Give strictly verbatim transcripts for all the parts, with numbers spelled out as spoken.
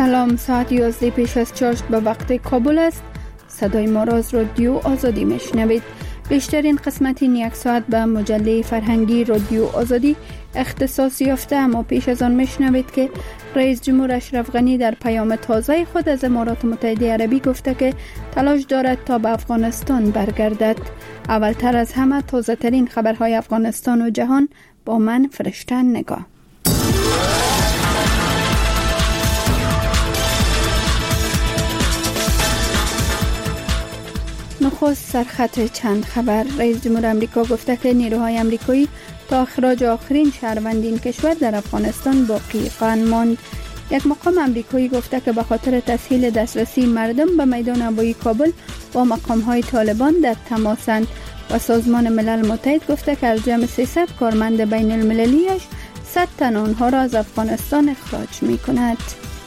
سلام، ساعت یازده پیش از چاشت به وقت کابل است. صدای ما را از رادیو آزادی میشنوید. بیشترین قسمت این یک ساعت به مجله فرهنگی رادیو آزادی اختصاص یافته، اما پیش از آن میشنوید که رئیس جمهور اشرف غنی در پیام تازه خود از امارات متحده عربی گفته که تلاش دارد تا به افغانستان برگردد. اولتر از همه تازه ترین خبرهای افغانستان و جهان با من فرشته نگاه. نخست سرخط چند خبر. رئیس جمهور امریکا گفته که نیروهای امریکایی تا اخراج آخرین شهروندین کشور در افغانستان باقی خواهند ماند. یک مقام امریکایی گفته که به خاطر تسهیل دسترسی مردم به میدان هوایی کابل با مقام‌های طالبان در تماسند و سازمان ملل متحد گفته که از جمع سیصد کارمند بین المللیش صد تن آنها را از افغانستان اخراج می کند.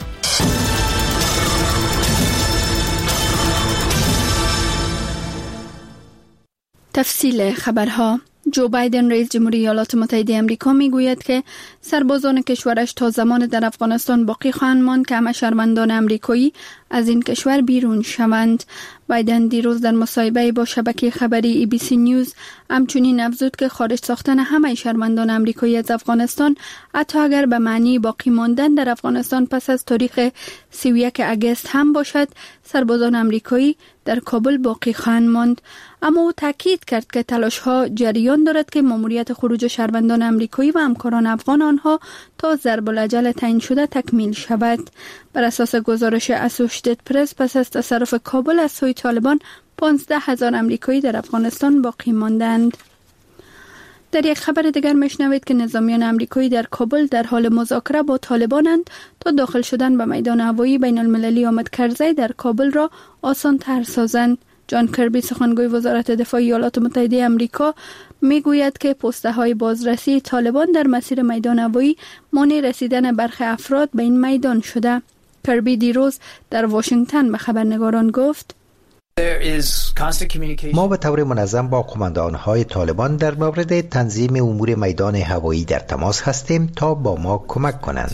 تفصیل خبرها. جو بایدن رئیس جمهوری ایالات متحده آمریکا میگوید که سربازان کشورش تا زمان در افغانستان باقی خواهند ماند که همه شهروندان امریکایی از این کشور بیرون شوند. بایدن دیروز در مصاحبه با شبکه خبری ای بی سی نیوز همچنین افزود که خارج ساختن همه شهروندان امریکایی از افغانستان، حتی اگر به معنی باقی ماندن در افغانستان پس از تاریخ سی و یک آگوست هم باشد، سربازان امریکایی در کابل باقی خواهند ماند. اما او تاکید کرد که تلاش‌ها جریان دارد که ماموریت خروج شهروندان امریکایی و همکاران افغان آنها تا ضرب الاجل تعیین شده تکمیل شود. بر اساس گزارش اسوشیتد پرس، پس از تصرف کابل از سوی طالبان پانزده هزار امریکایی در افغانستان باقی ماندند. در یک خبر دیگر میشنوید که نظامیان امریکایی در کابل در حال مذاکره با طالبانند تا داخل شدن به میدان هوایی بین المللی حامد کرزی در کابل را آسان تر سازند. جان کربی، سخنگوی وزارت دفاع ایالات متحده آمریکا، میگوید که پسته های بازرسی طالبان در مسیر میدان هوایی مانع رسیدن برخی افراد به این میدان شده. کربی دیروز در واشنگتن به خبرنگاران گفت: ما به طور منظم با قماندان‌های طالبان در مورد تنظیم امور میدان هوایی در تماس هستیم تا با ما کمک کنند.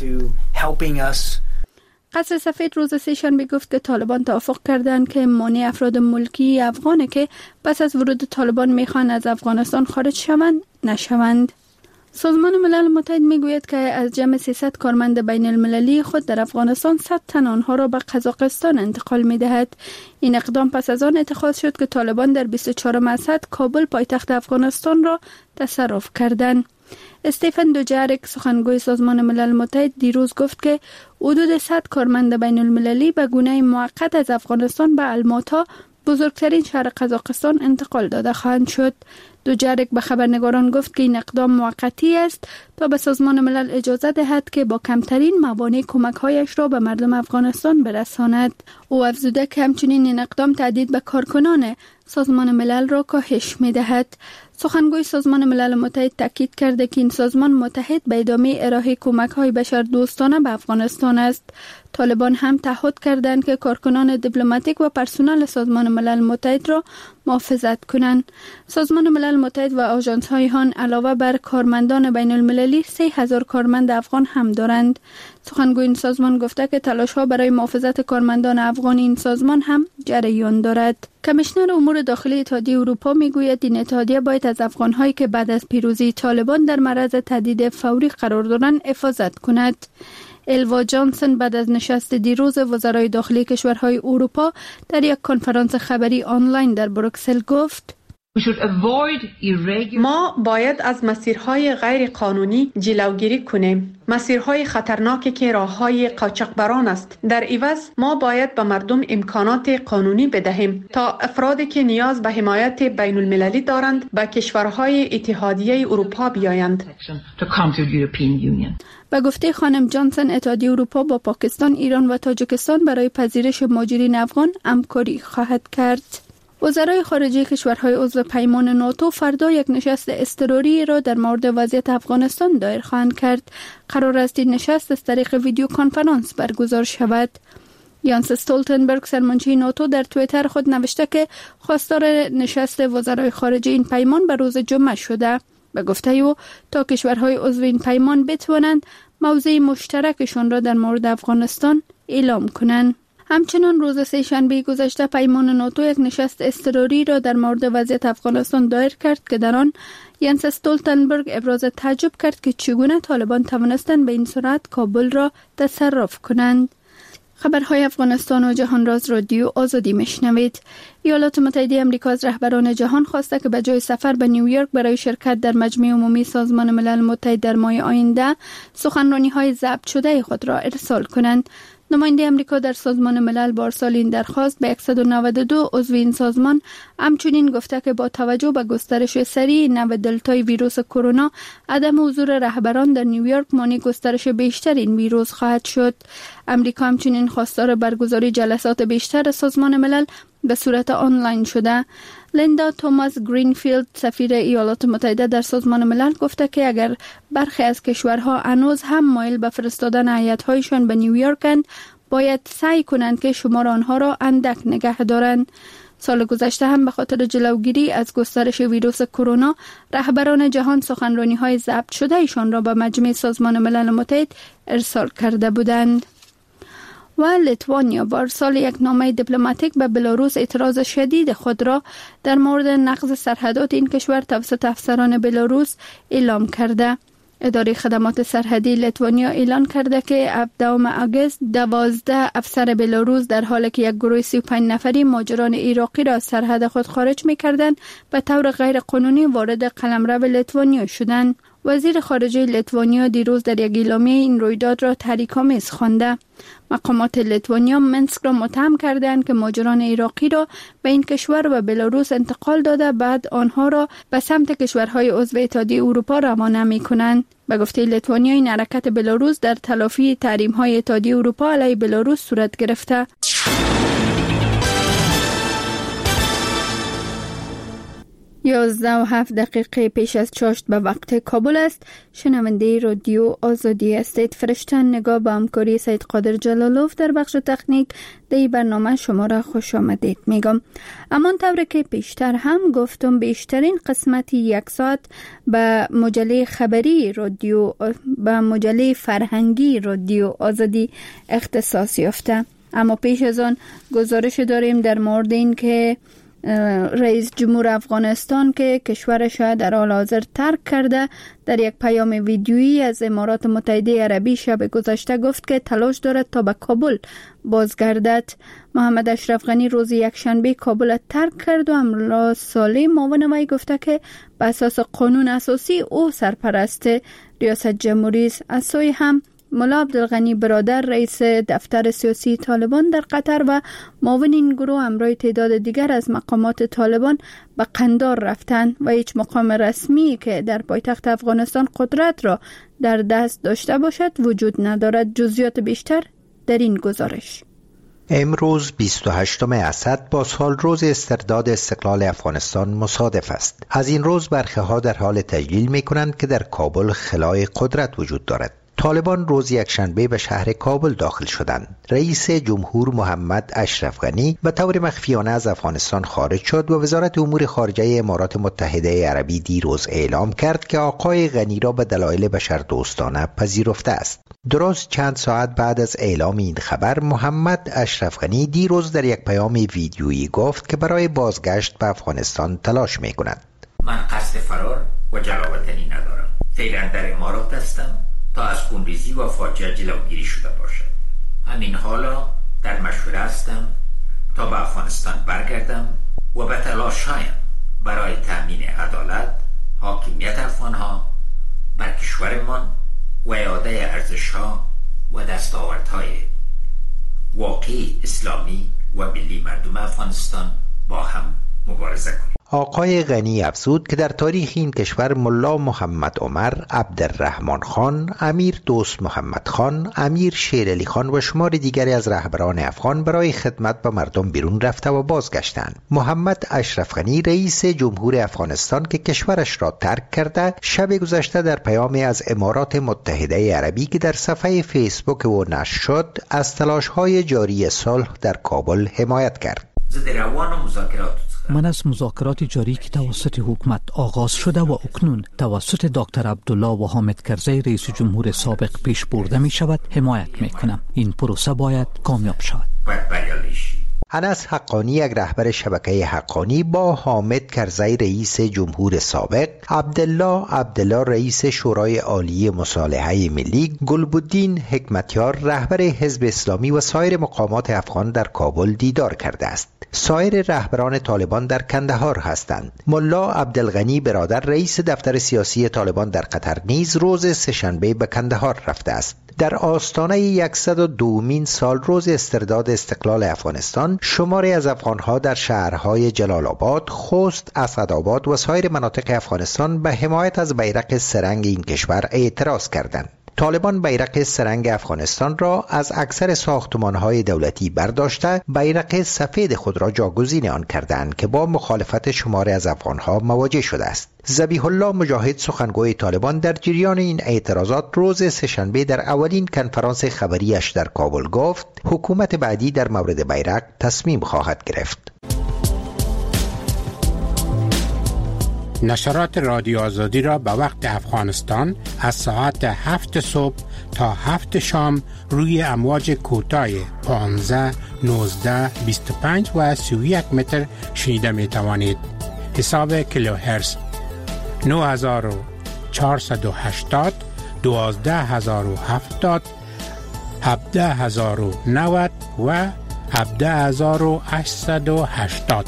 قصر سفید روز سه‌شنبه گفت که طالبان توافق کردند که مانع افراد ملکی افغان که پس از ورود طالبان میخوان از افغانستان خارج شوند نشوند. سازمان ملل متحد میگوید که از جمع سیصد کارمند بین المللی خود در افغانستان صد تن آنها را به قزاقستان انتقال میدهد. این اقدام پس از آن اتخاذ شد که طالبان در بیست و چهارم اسد کابل پایتخت افغانستان را تصرف کردند. استیفن دوجارک، سخنگوی سازمان ملل متحد، دیروز گفت که حدود صد کارمند بین المللی به گونه موقت از افغانستان به الماتا، بزرگترین شهر قزاقستان، انتقال داده خواهند شد. دوجارک به خبرنگاران گفت که این اقدام موقتی است تا به سازمان ملل اجازه دهد که با کمترین موانع کمک‌هایش را به مردم افغانستان برساند. او افزوده که همچنین این اقدام تهدید به کارکنان سازمان ملل را کاهش می‌دهد. سخنگوی سازمان ملل متحد تاکید کرده که این سازمان متحد به ادامه ارائه کمک‌های بشردوستانه به افغانستان است. طالبان هم تعهد کردند که کارکنان دیپلماتیک و پرسنل سازمان ملل متحد را محافظت کنند. سازمان ملل متحد و آژانس‌های آن علاوه بر کارمندان بین المللی سه هزار کارمند افغان هم دارند. سخنگوی این سازمان گفته که تلاش‌ها برای محافظت کارمندان افغان این سازمان هم جریان دارد. کمیشنر امور داخلی اتحادیه اروپا میگوید این اتحادیه باید از افغان‌هایی که بعد از پیروزی طالبان در معرض تهدید فوری قرار دارند حفاظت کند. الوا جانسن بعد از نشست دیروز وزرای داخلی کشورهای اروپا در یک کنفرانس خبری آنلاین در بروکسل گفت: ما باید از مسیرهای غیر قانونی جلوگیری کنیم، مسیرهای خطرناکی که راههای قاچاقبران است. در عوض ما باید به مردم امکانات قانونی بدهیم تا افرادی که نیاز به حمایت بین المللی دارند به کشورهای اتحادیه اروپا بیایند. به گفته خانم جانسن، اتحادیه اروپا با پاکستان، ایران و تاجیکستان برای پذیرش مهاجرین افغان همکاری خواهد کرد. وزرای خارجه کشورهای عضو پیمان ناتو فردا یک نشست اضطراری را در مورد وضعیت افغانستان دایر خواهند کرد. قرار است این نشست از طریق ویدیو کنفرانس برگزار شود. یانس استولتنبرگ، سرمنشی ناتو، در توییتر خود نوشته که خواستار نشست وزرای خارجه این پیمان به روز جمعه شده. به گفته او تا کشورهای عضو این پیمان بتوانند موضع مشترکشان را در مورد افغانستان اعلام کنند. همچنان روز سه‌شنبه گذشته پیمان ناتو یک نشست اضطراری را در مورد وضعیت افغانستان دایر کرد که در آن ینس استولتنبرگ ابراز تعجب کرد که چگونه طالبان توانستند به این سرعت کابل را تصرف کنند. خبرهای افغانستان و جهان راز رادیو آزادی میشنوید. ایالات متحده آمریکا از رهبران جهان خواسته که به جای سفر به نیویورک برای شرکت در مجمع عمومی سازمان ملل متحد در ماه آینده سخنرانی‌های ضبط شده خود را ارسال کنند. نماینده آمریکا در سازمان ملل با ارسال این درخواست به صد و نود و دو عضو این سازمان همچنین گفته که با توجه به گسترش سریع نوع دلتای ویروس کرونا عدم حضور رهبران در نیویورک مانع گسترش بیشتر این ویروس خواهد شد. آمریکا همچنین خواستار برگزاری جلسات بیشتر سازمان ملل به صورت آنلاین شده. لیندا توماس گرینفیلد سفیر ایالات متحده در سازمان ملل گفته که اگر برخی از کشورها هنوز هم مایل به فرستادن هیئت‌هایشان به نیویورکند، باید سعی کنند که شمار آنها را اندک نگه دارند. سال گذشته هم به خاطر جلوگیری از گسترش ویروس کرونا رهبران جهان سخنرانی‌های ضبط شده ایشان را به مجمع سازمان ملل متحد ارسال کرده بودند. و لیتوانیا با ارسال یک نامه دیپلماتیک به بلاروس اعتراض شدید خود را در مورد نقض سرحدات این کشور توسط افسران بلاروس اعلام کرده. اداره خدمات سرحدی لیتوانیا اعلان کرده که هفدهم آگوست دوازده افسر بلاروس در حالی که یک گروه سی و پنج نفری مهاجران عراقی را از سرحد خود خارج می‌کردند به طور غیر قانونی وارد قلمرو لیتوانیا شدند. وزیر خارجه لیتوانیا دیروز در یک اعلامیه این رویداد را تحریک‌آمیز خوانده. مقامات لیتوانیا منسک را متهم کردند که مهاجران عراقی را به این کشور و بلاروس انتقال داده بعد آنها را به سمت کشورهای عضو اتحادیه اروپا روانه می‌کنند. به گفته لیتوانیا این حرکت بلاروس در تلافی تحریم‌های اتحادیه اروپا علیه بلاروس صورت گرفته. یازده و هفت دقیقه پیش از چاشت به وقت کابل است. شنونده رادیو آزادی هستید. فرشتن نگاه به همکاری سید قادر جلالوف در بخش تکنیک در برنامه شما را خوش آمدید میگم. اما طوری که پیشتر هم گفتم بیشترین قسمت یک ساعت به مجله خبری رادیو به مجله فرهنگی رادیو آزادی اختصاص یافته. اما پیش از آن گزارش داریم در مورد این که رئیس جمهور افغانستان که کشورش در حال حاضر ترک کرده در یک پیام ویدیویی از امارات متحده عربی شب گذشته گفت که تلاش دارد تا به کابل بازگردد. محمد اشرف غنی روز یکشنبه کابل ترک کرد و امرالله صالح معاون وی گفته که به اساس قانون اساسی او سرپرست ریاست جمهوری است. از سوی هم ملا عبدالغنی برادر رئیس دفتر سیاسی طالبان در قطر و معاون این گروه همراه تعداد دیگر از مقامات طالبان به قندار رفتند و هیچ مقام رسمی که در پایتخت افغانستان قدرت را در دست داشته باشد وجود ندارد. جزئیات بیشتر در این گزارش. امروز بیست و هشتم اسد با سال روز استرداد استقلال افغانستان مصادف است. از این روز برخی ها در حال تجلیل می کنند که در کابل خلای قدرت وجود دارد. طالبان روز یکشنبه به شهر کابل داخل شدند. رئیس جمهور محمد اشرف غنی به طور مخفیانه از افغانستان خارج شد و وزارت امور خارجه امارات متحده عربی دیروز اعلام کرد که آقای غنی را به دلایل بشردوستانه پذیرفته است. درست چند ساعت بعد از اعلام این خبر، محمد اشرف غنی دیروز در یک پیام ویدیویی گفت که برای بازگشت به افغانستان تلاش می‌کند. من قصد فرار و جلاوطنی ندارم. فعلا در امارات هستم تا از خونریزی و فاجعه جلوگیری شده باشد. همین حالا در مشوره هستم تا به افغانستان برگردم و به تلاش‌هایم برای تأمین عدالت، حاکمیت افغان‌ها بر کشورمان و اعاده ارزش‌ها و دستاوردهای واقعی اسلامی و ملی مردم افغانستان با هم مبارزه کنیم. آقای غنی افزود که در تاریخ این کشور ملا محمد عمر، عبدالرحمن خان، امیر دوست محمد خان، امیر شیرعلی خان و شمار دیگری از رهبران افغان برای خدمت به مردم بیرون رفته و بازگشتند. محمد اشرف غنی رئیس جمهور افغانستان که کشورش را ترک کرده، شب گذشته در پیامی از امارات متحده عربی که در صفحه فیسبوک او نشر شد، از تلاش‌های جاری صلح در کابل حمایت کرد. زده روان مذاکرات من از مذاکرات جاری که توسط حکومت آغاز شده و اکنون توسط دکتر عبدالله و حامد کرزی رئیس جمهور سابق پیش برده می شود حمایت می کنم. این پروسه باید کامیاب شود. انس حقانی، یک رهبر شبکه حقانی، با حامد کرزی رئیس جمهور سابق، عبدالله عبدالله رئیس شورای عالی مصالحه ملی، گلبدین حکمتیار رهبر حزب اسلامی و سایر مقامات افغان در کابل دیدار کرده است. سایر رهبران طالبان در کندهار هستند. ملا عبدالغنی برادر رئیس دفتر سیاسی طالبان در قطر نیز روز سه‌شنبه به کندهار رفته است. در آستانه صد و دومین سال روز استرداد استقلال افغانستان، شماری از افغانها در شهرهای جلال آباد، خوست، اسعدآباد و سایر مناطق افغانستان به حمایت از بیرق سه‌رنگ این کشور اعتراض کردند. طالبان بیرق سه‌رنگ افغانستان را از اکثر ساختمان‌های دولتی برداشته، بیرق سفید خود را جاگزین آن کردند که با مخالفت شماری از افغان‌ها مواجه شده است. ذبیح الله مجاهد، سخنگوی طالبان، در جریان این اعتراضات روز سه‌شنبه در اولین کنفرانس خبریش در کابل گفت حکومت بعدی در مورد بیرق تصمیم خواهد گرفت. نشرات رادیو آزادی را به وقت افغانستان از ساعت هفت صبح تا هفت شام روی امواج کوتاه پانزده، نوزده، بیست و پنج و سی و یک متر شنیده می توانید. حساب کیلوهرتز نه هزار و چهارصد و هشتاد، دوازده هزار و هفتاد، هفده هزار و نود و هفده هزار و هشتصد و هشتاد.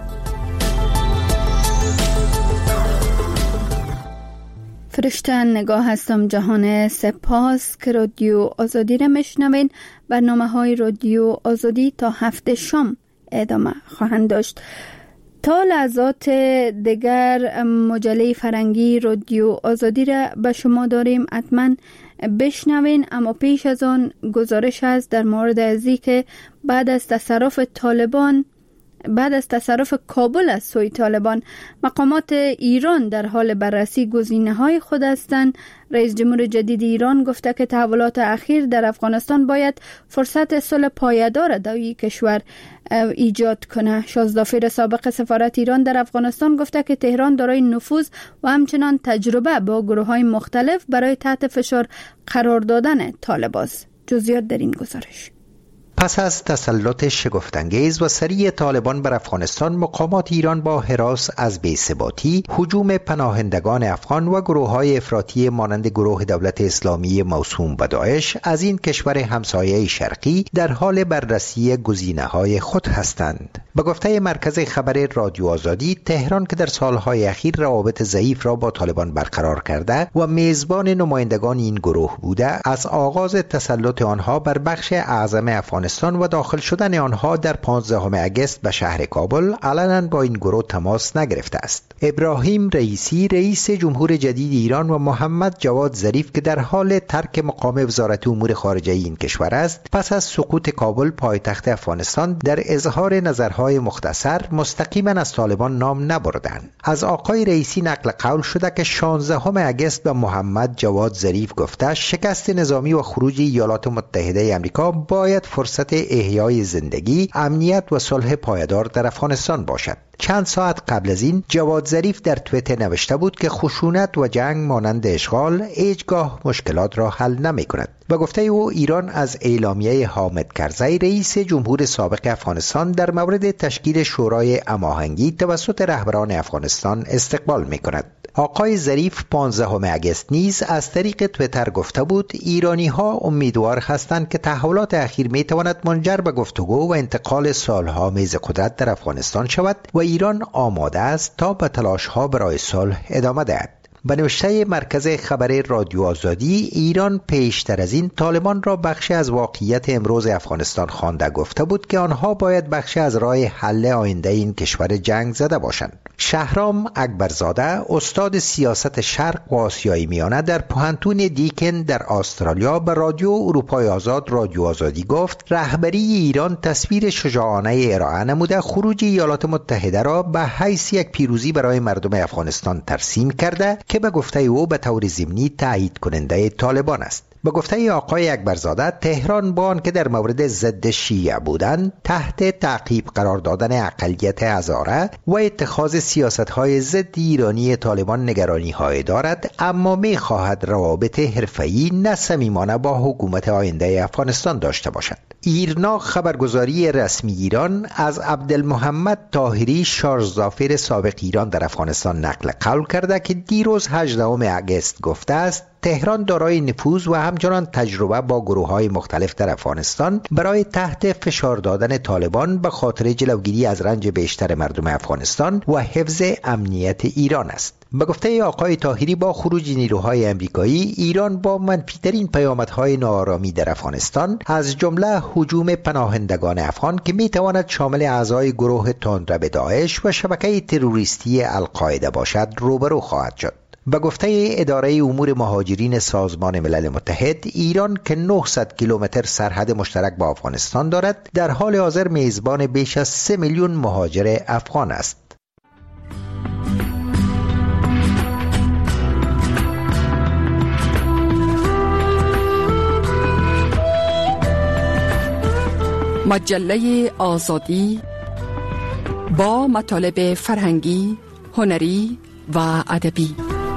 فرشته نگاه هستم جهان، سپاس که رادیو آزادی را میشنوین. برنامه های رادیو آزادی تا هفته شام ادامه خواهند داشت. تا لحظات دیگر مجله فرنگی رادیو آزادی را به شما داریم، حتما بشنوین. اما پیش از آن گزارش است در مورد ازی که بعد از تصرف طالبان بعد از تصرف کابل از سوی طالبان، مقامات ایران در حال بررسی گزینه‌های خود هستند. رئیس جمهور جدید ایران گفته که تحولات اخیر در افغانستان باید فرصت صلح پایدار در این کشور ایجاد کنه. شازدافیر سابق سفارت ایران در افغانستان گفته که تهران دارای نفوذ و همچنان تجربه با گروه‌های مختلف برای تحت فشار قرار دادن طالبان است. جزئیات در این گزارش. پس از تسلط شگفت‌انگیز و سریع طالبان بر افغانستان، مقامات ایران با هراس از بی‌ثباتی، هجوم پناهندگان افغان و گروه‌های افراطی مانند گروه دولت اسلامی موسوم به داعش از این کشور همسایه شرقی در حال بررسی گزینه‌های خود هستند. به گفته مرکز خبر رادیو آزادی، تهران که در سالهای اخیر روابط ضعیف را با طالبان برقرار کرده و میزبان نمایندگان این گروه بوده، از آغاز تسلط آنها بر بخش اعظم افغانستان و داخل شدن آنها در پانزدهم اگست به شهر کابل علنا با این گروه تماس نگرفته است. ابراهیم رئیسی، رئیس جمهور جدید ایران، و محمد جواد ظریف که در حال ترک مقام وزارت امور خارجه این کشور است، پس از سقوط کابل پایتخت افغانستان در اظهار نظرهای مختصر مستقیما از طالبان نام نبردند. از آقای رئیسی نقل قول شده که شانزدهم اگست به محمد جواد ظریف گفته شکست نظامی و خروج ایالات متحده آمریکا باید فرصت احیای زندگی، امنیت و صلح پایدار در افغانستان باشد. چند ساعت قبل از این جواد ظریف در توییتر نوشته بود که خشونت و جنگ مانند اشغال هیچگاه مشکلات را حل نمی کند. به گفته او، ایران از اعلامیه حامد کرزی رئیس جمهور سابق افغانستان در مورد تشکیل شورای هماهنگی توسط رهبران افغانستان استقبال می کند. آقای ظریف پانزدهم اگست نیز از طریق توییتر گفته بود ایرانی ها امیدوار هستند که تحولات اخیر می تواند منجر به گفتگو و انتقال سالها میز قدرت در افغانستان شود و ایران آماده است تا به تلاش ها برای صلح ادامه دهد. به نوشته مرکز خبر رادیو آزادی، ایران پیشتر از این طالبان را بخشی از واقعیت امروز افغانستان خوانده گفته بود که آنها باید بخشی از راه حل آینده این کشور جنگ زده باشند. شهرام اکبرزاده، استاد سیاست شرق و آسیای میانه در پوهنتون دیکن در استرالیا، به رادیو اروپای آزاد رادیو آزادی گفت رهبری ایران تصویر شجاعانه ارائه نموده خروج ایالات متحده را به حیث یک پیروزی برای مردم افغانستان ترسیم کرده که به گفته او به طور ضمنی تایید کننده طالبان است. به به گفته آقای اکبرزاده، تهران با آنکه در مورد ضد شیعه بودند تحت تعقیب قرار دادن اقلیت هزاره و اتخاذ سیاست‌های ضد ایرانی طالبان نگرانی‌های دارد، اما می‌خواهد روابط حرفه‌ای نه صمیمانه با حکومت آینده افغانستان داشته باشد. ایرنا خبرگزاری رسمی ایران از عبدالمحمد طاهری شارژظافر سابق ایران در افغانستان نقل قول کرده که دیروز هجدهم اگست گفته است تهران دارای نفوذ و همچنان تجربه با گروه‌های مختلف در افغانستان برای تحت فشار دادن طالبان به خاطر جلوگیری از رنج بیشتر مردم افغانستان و حفظ امنیت ایران است. به گفته آقای طاهری، با خروج نیروهای امریکایی، ایران با منفی‌ترین پیامدهای ناآرامی در افغانستان از جمله هجوم پناهندگان افغان که میتواند شامل اعضای گروه تندرو داعش و شبکه تروریستی القاعده باشد روبرو خواهد شد. به گفته اداره امور مهاجرین سازمان ملل متحد، ایران که نهصد کیلومتر سرحد مشترک با افغانستان دارد، در حال حاضر میزبان بیش از سه میلیون مهاجر افغان است. مجله آزادی با مطالب فرهنگی، هنری و ادبی.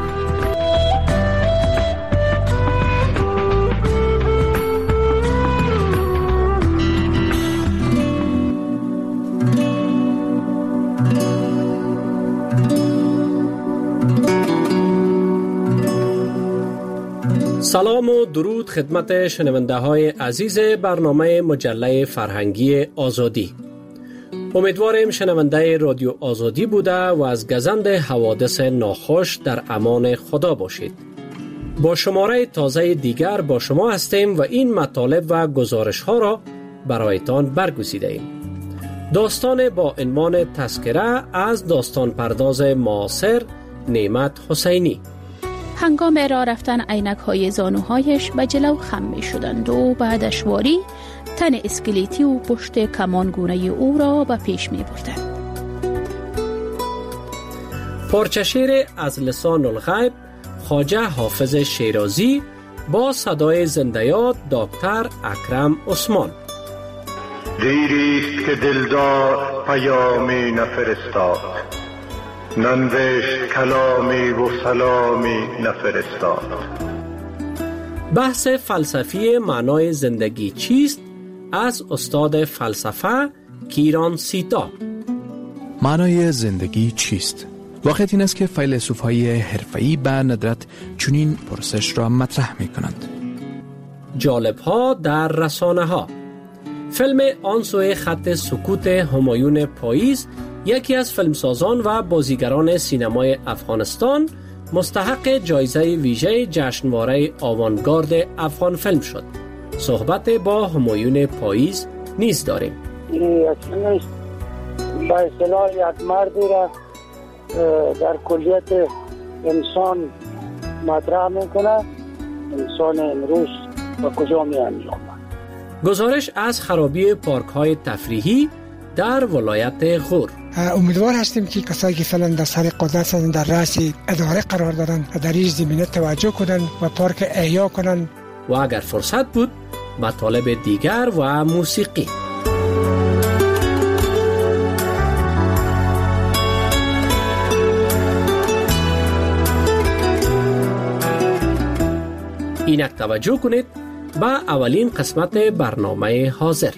سلام و درود خدمت شنونده های عزیز برنامه مجله فرهنگی آزادی. امیدواریم شنونده رادیو آزادی بوده و از گزند حوادث ناخوش در امان خدا باشید. با شماره تازه دیگر با شما هستیم و این مطالب و گزارش ها را برایتان برگزیده ایم. داستان با عنوان تذکره از داستان پرداز معاصر نعمت حسینی. هنگام راه رفتن عینک های زانوهایش به جلو خم می شدند و بعدش واری تن اسکلیتی و پشت کمانگونه او را به پیش می بردند. پارچه شعر از لسان الغیب خواجه حافظ شیرازی با صدای زنده یاد دکتر اکرم عثمان. دیریست که دلدار پیامی نفرستاد، ننوشت کلامی و سلامی نفرستاد. بحث فلسفی معنای زندگی چیست از استاد فلسفه کیران سیتا. معنای زندگی چیست؟ واقعیت این است که فیلسوف‌های حرفه‌ای به ندرت چنین پرسش را مطرح می‌کنند. جالب‌ها در رسانه‌ها. فیلم آن سوی خط سکوت همایون پاییز یکی از فیلمسازان و بازیگران سینمای افغانستان مستحق جایزه ویژه جشنواره آوانگارد افغان فیلم شد. صحبت با همایون پاییز نیز داریم. این اصلا با اصطلاح یک مردی را در کلیت انسان مطرح میکنه. انسان امروز و کجا می انجامد. گزارش از خرابی پارک های تفریحی در ولایت غور. امیدوار هستیم که کسایی که فعلا در سر قدرت هستند در رأس اداره قرار دارن و در این زمینه توجه کنن و پارک احیا کنن. و اگر فرصت بود مطالب دیگر و موسیقی. اینک توجه کنید با اولین قسمت برنامه حاضر.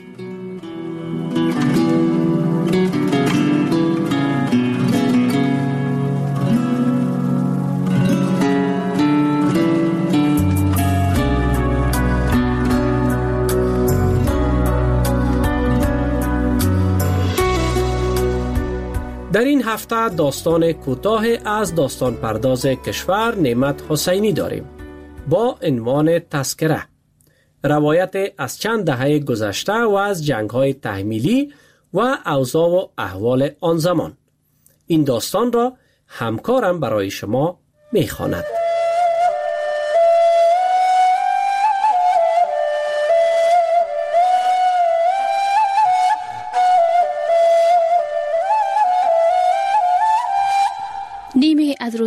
در این هفته داستان کوتاه از داستان پرداز کشور نعمت حسینی داریم با عنوان تذکره. روایت از چند دهه گذشته و از جنگ‌های تحمیلی و اوضاع و احوال آن زمان. این داستان را همکارم برای شما می‌خواند. نیمه از روز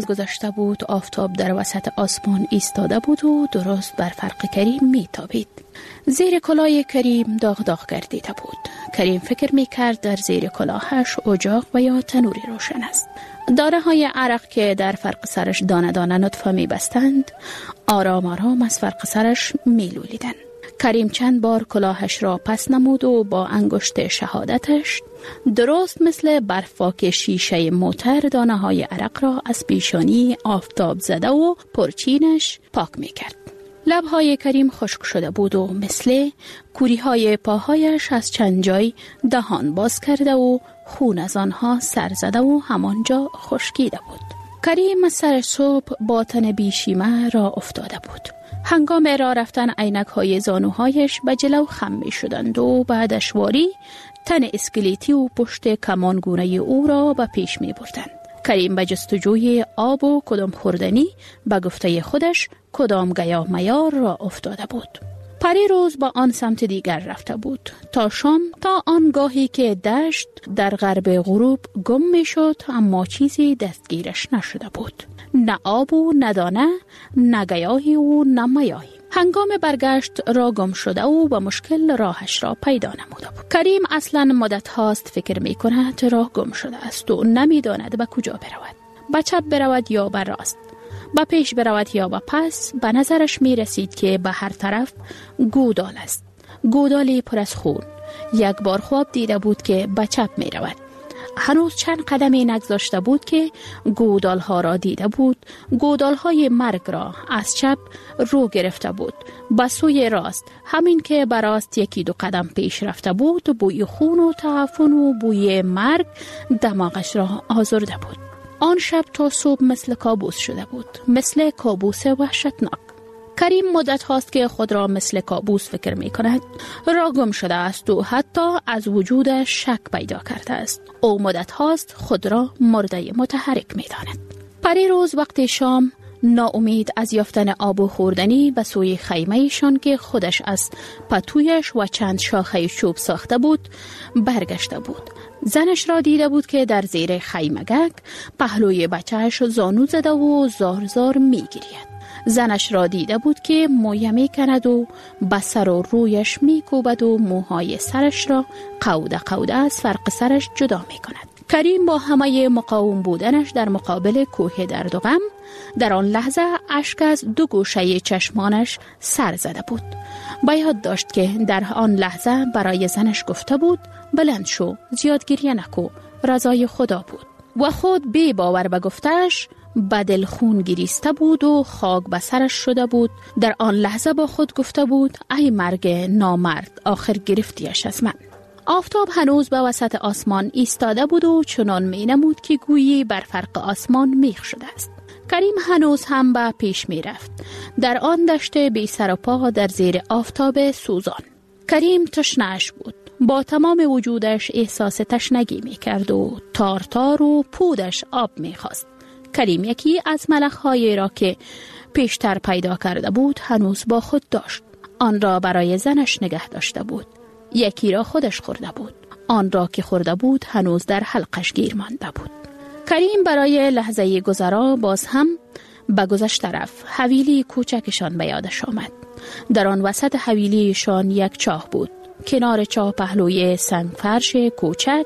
روز گذشته بود. آفتاب در وسط آسمان ایستاده بود و درست بر فرق کریم میتابید. زیر کلاه کریم داغ داغ گردیده بود. کریم فکر میکرد در زیر کلاهش اجاق و یا تنوری روشن است. دانه های عرق که در فرق سرش دانه دانه نطفه میبستند آرام آرام از فرق سرش میلولیدند. کریم چند بار کلاهش را پس نمود و با انگشت شهادتش درست مثل برفاک شیشه موتر دانه های عرق را از پیشانی آفتاب زده و پرچینش پاک میکرد. لبهای کریم خشک شده بود و مثل کوری های پاهایش از چند جای دهان باز کرده و خون از آنها سر زده و همانجا خشکیده بود. کریم سر صبح با تن بیشیمه را افتاده بود. هنگام راه رفتن عینک های زانوهایش به جلو خم می شدند و بعد اشواری تن اسکلیتی و پشت کمانگونه او را به پیش می بردند. کریم به جستجوی آب و کدام خوردنی به گفته خودش کدام گیاه میار را افتاده بود. پری روز با آن سمت دیگر رفته بود تا شام، تا آنگاهی که دشت در غرب غروب گم می شد اما چیزی دستگیرش نشده بود. نه آب و نه دانه، نه گیاهی و نه میاهی. هنگام برگشت را گم شده و با مشکل راهش را پیدا نموده بود. کریم اصلا مدت هاست فکر می کند راه گم شده است و نمی داند به کجا برود. به چپ برود یا به راست، به پیش برود یا به پس. به نظرش می رسید که به هر طرف گودال است، گودالی پر از خون. یک بار خواب دیده بود که به چپ می رود. هنوز چند قدمی نگذاشته بود که گودال ها را دیده بود. گودال های مرگ را از چپ رو گرفته بود به سوی راست. همین که به راست یکی دو قدم پیش رفته بود بوی خون و تعفن و بوی مرگ دماغش را آزرده بود. آن شب تا صبح مثل کابوس شده بود، مثل کابوس وحشتناک. کریم مدت هاست که خود را مثل کابوس فکر می کند. را گم شده است و حتی از وجودش شک پیدا کرده است. او مدت هاست خود را مرده متحرک می داند. پری روز وقت شام ناامید از یافتن آب و خوردنی به سوی خیمه‌شان که خودش از پتویش و چند شاخه چوب ساخته بود برگشته بود. زنش را دیده بود که در زیر خیمگک پهلوی بچهش زانو زده و زار زار می گرید. زنش را دیده بود که مویه می کند و به سر و رویش می کوبد و موهای سرش را قوده قوده از فرق سرش جدا می کند. کریم با همه مقاوم بودنش در مقابل کوه درد و غم در آن لحظه اشک از دو گوشه چشمانش سر زده بود. باید داشت که در آن لحظه برای زنش گفته بود بلند شو، زیاد گریه نکو، رضای خدا بود. و خود بی باور به گفتش بدل خون گریسته بود و خاک به سرش شده بود. در آن لحظه با خود گفته بود ای مرگ نامرد، آخر گرفتیش از من. آفتاب هنوز به وسط آسمان ایستاده بود و چنان می نمود که گویی بر فرق آسمان میخ شده است. کریم هنوز هم به پیش می رفت در آن دشت بی سر و پا در زیر آفتاب سوزان. کریم تشنه‌اش بود. با تمام وجودش احساس تشنگی می کرد و تار تار و پودش آب می خواست. کریم یکی از ملخ‌هایی را که پیشتر پیدا کرده بود هنوز با خود داشت. آن را برای زنش نگه داشته بود. یکی را خودش خورده بود. آن را که خورده بود هنوز در حلقش گیر مانده بود. کریم برای لحظه گذرا باز هم به گذشته رفت. حویلی کوچکشان به یادش آمد. در آن وسط حویلیشان یک چاه بود. کنار چاه پهلوی سنگ فرش کوچک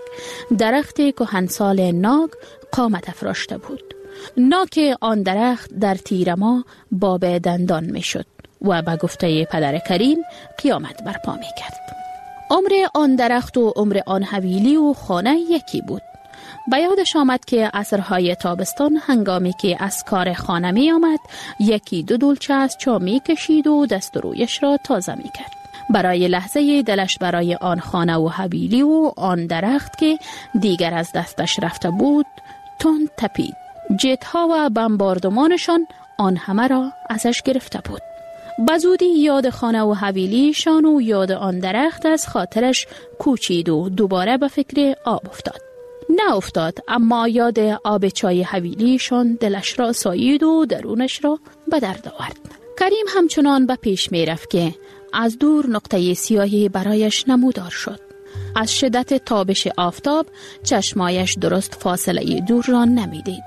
درخت کهنسال ناگ قامت افراشته بود. ناک آن درخت در تیر ما باب دندان می شد و به گفته پدر کریم قیامت برپا می کرد. عمر آن درخت و عمر آن حویلی و خانه یکی بود. به یادش آمد که عصرهای تابستان هنگامی که از کار خانه می آمد یکی دو دلچه از چا می کشید و دست و رویش را تازه می کرد. برای لحظه دلش برای آن خانه و حویلی و آن درخت که دیگر از دستش رفته بود تند تپید. جتها و بمباردمانشان آن همه را ازش گرفته بود. بزودی یاد خانه و حویلیشان و یاد آن درخت از خاطرش کوچید و دوباره به فکر آب افتاد. نه افتاد اما یاد آب چای حویلیشان دلش را سایید و درونش را به درد آورد. کریم همچنان به پیش می رفت که از دور نقطه سیاهی برایش نمودار شد. از شدت تابش آفتاب چشمایش درست فاصله دور را نمی دید.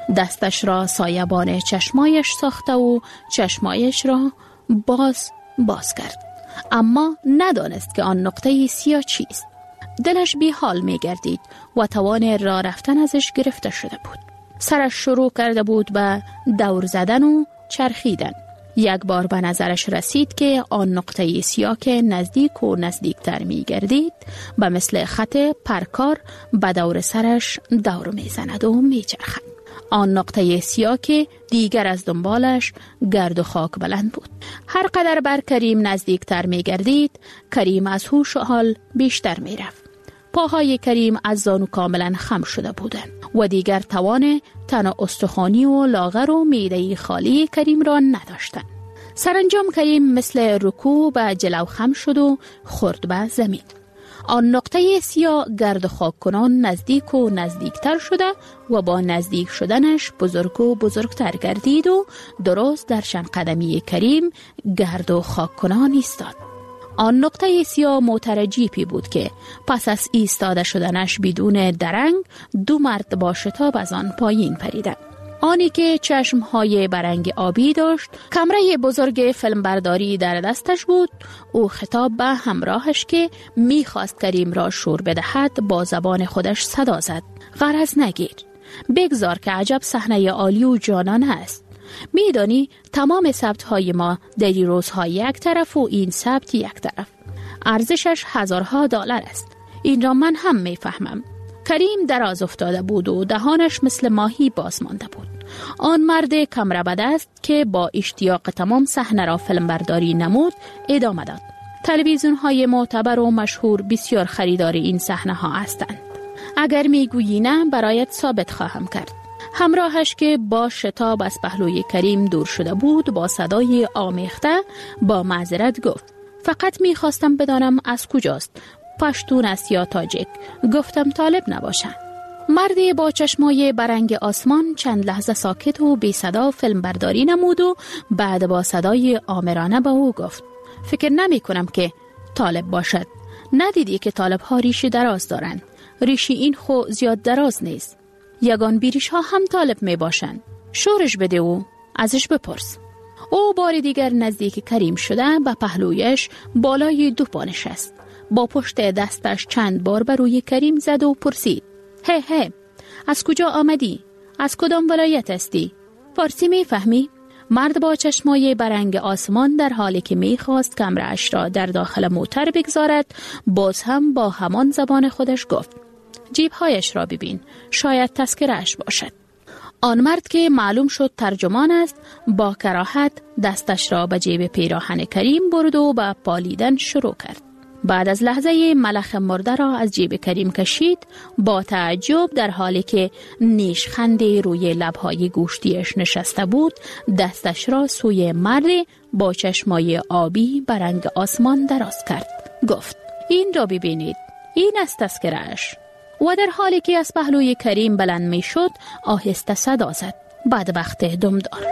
دستش را سایبان چشمایش ساخته و چشمایش را باز باز کرد، اما ندانست که آن نقطه سیاه چیست. دلش بی حال می گردید و توان راه رفتن ازش گرفته شده بود. سرش شروع کرده بود به دور زدن و چرخیدن. یک بار به نظرش رسید که آن نقطه سیاه که نزدیک و نزدیکتر می گردید به مثل خط پرکار به دور سرش دور می زند و می چرخد. آن نقطه سیاه که دیگر از دنبالش گرد و خاک بلند بود. هر قدر بر کریم نزدیکتر می گردید، کریم از هوش و حال بیشتر می رفت. پاهای کریم از زانو کاملا خم شده بودند و دیگر توان تن استخوانی و لاغر و معده خالی کریم را نداشتند. سرانجام کریم مثل رکوع به جلو خم شد و خورد به زمین. آن نقطه سیاه گرد و خاک کنان نزدیک و نزدیکتر شده و با نزدیک شدنش بزرگ و بزرگتر گردید و درست در چند قدمی کریم گرد و خاک کنان ایستاد. آن نقطه سیاه موتر جیپی بود که پس از ایستاده شدنش بدون درنگ دو مرد با شتاب از آن پایین پریدند. آنی که چشمهای برنگ آبی داشت، کمره بزرگ فیلمبرداری در دستش بود. او خطاب به همراهش که میخواست کریم را شور بدهد با زبان خودش صدا زد: غرض نگیر، بگذار که عجب صحنه عالی و جانانه است. میدانی تمام ثبت های ما در روزها یک طرف و این ثبت یک طرف. ارزشش هزارها دلار است. این را من هم میفهمم. کریم دراز افتاده بود و دهانش مثل ماهی باز مانده بود. آن مرد کمره به دست که با اشتیاق تمام صحنه را فیلم برداری نمود ادامه داد: تلویزیون های معتبر و مشهور بسیار خریدار این صحنه ها هستند. اگر میگویی نه برایت ثابت خواهم کرد. همراهش که با شتاب از پهلوی کریم دور شده بود با صدای آمیخته با معذرت گفت: فقط میخواستم بدانم از کجاست، پشتون است یا تاجیک؟ گفتم طالب نباشند. مردی با چشمای برنگ آسمان چند لحظه ساکت و بی صدا فیلم برداری نمود و بعد با صدای آمرانه به او گفت: فکر نمی کنم که طالب باشد. ندیدی که طالب ها ریشی دراز دارند؟ ریشی این خو زیاد دراز نیست. یگان بیریش ها هم طالب می باشند. شورش بده و ازش بپرس. او بار دیگر نزدیک کریم شده به پهلویش بالای دو پا نشست. با پشت دستش چند بار بر روی کریم زد و پرسید: هی هی از کجا آمدی؟ از کدام ولایت هستی؟ فارسی می فهمی؟ مرد با چشمای برنگ آسمان در حالی که می خواست کمره‌اش را در داخل موتر بگذارد باز هم با همان زبان خودش گفت: جیبهایش را ببین، شاید تذکره‌اش باشد. آن مرد که معلوم شد ترجمان است با کراهت دستش را به جیب پیراهن کریم برد و به پالیدن شروع کرد. بعد از لحظه ملخ مرده را از جیب کریم کشید. با تعجب در حالی که نیشخندی روی لبهای گوشتیش نشسته بود دستش را سوی مرد با چشمای آبی برنگ آسمان دراز کرد. گفت: این را ببینید، این است تذکره‌اش. و در حالی که از پهلوی کریم بلند می شد آهسته صدا زد: بدبخت دمدار.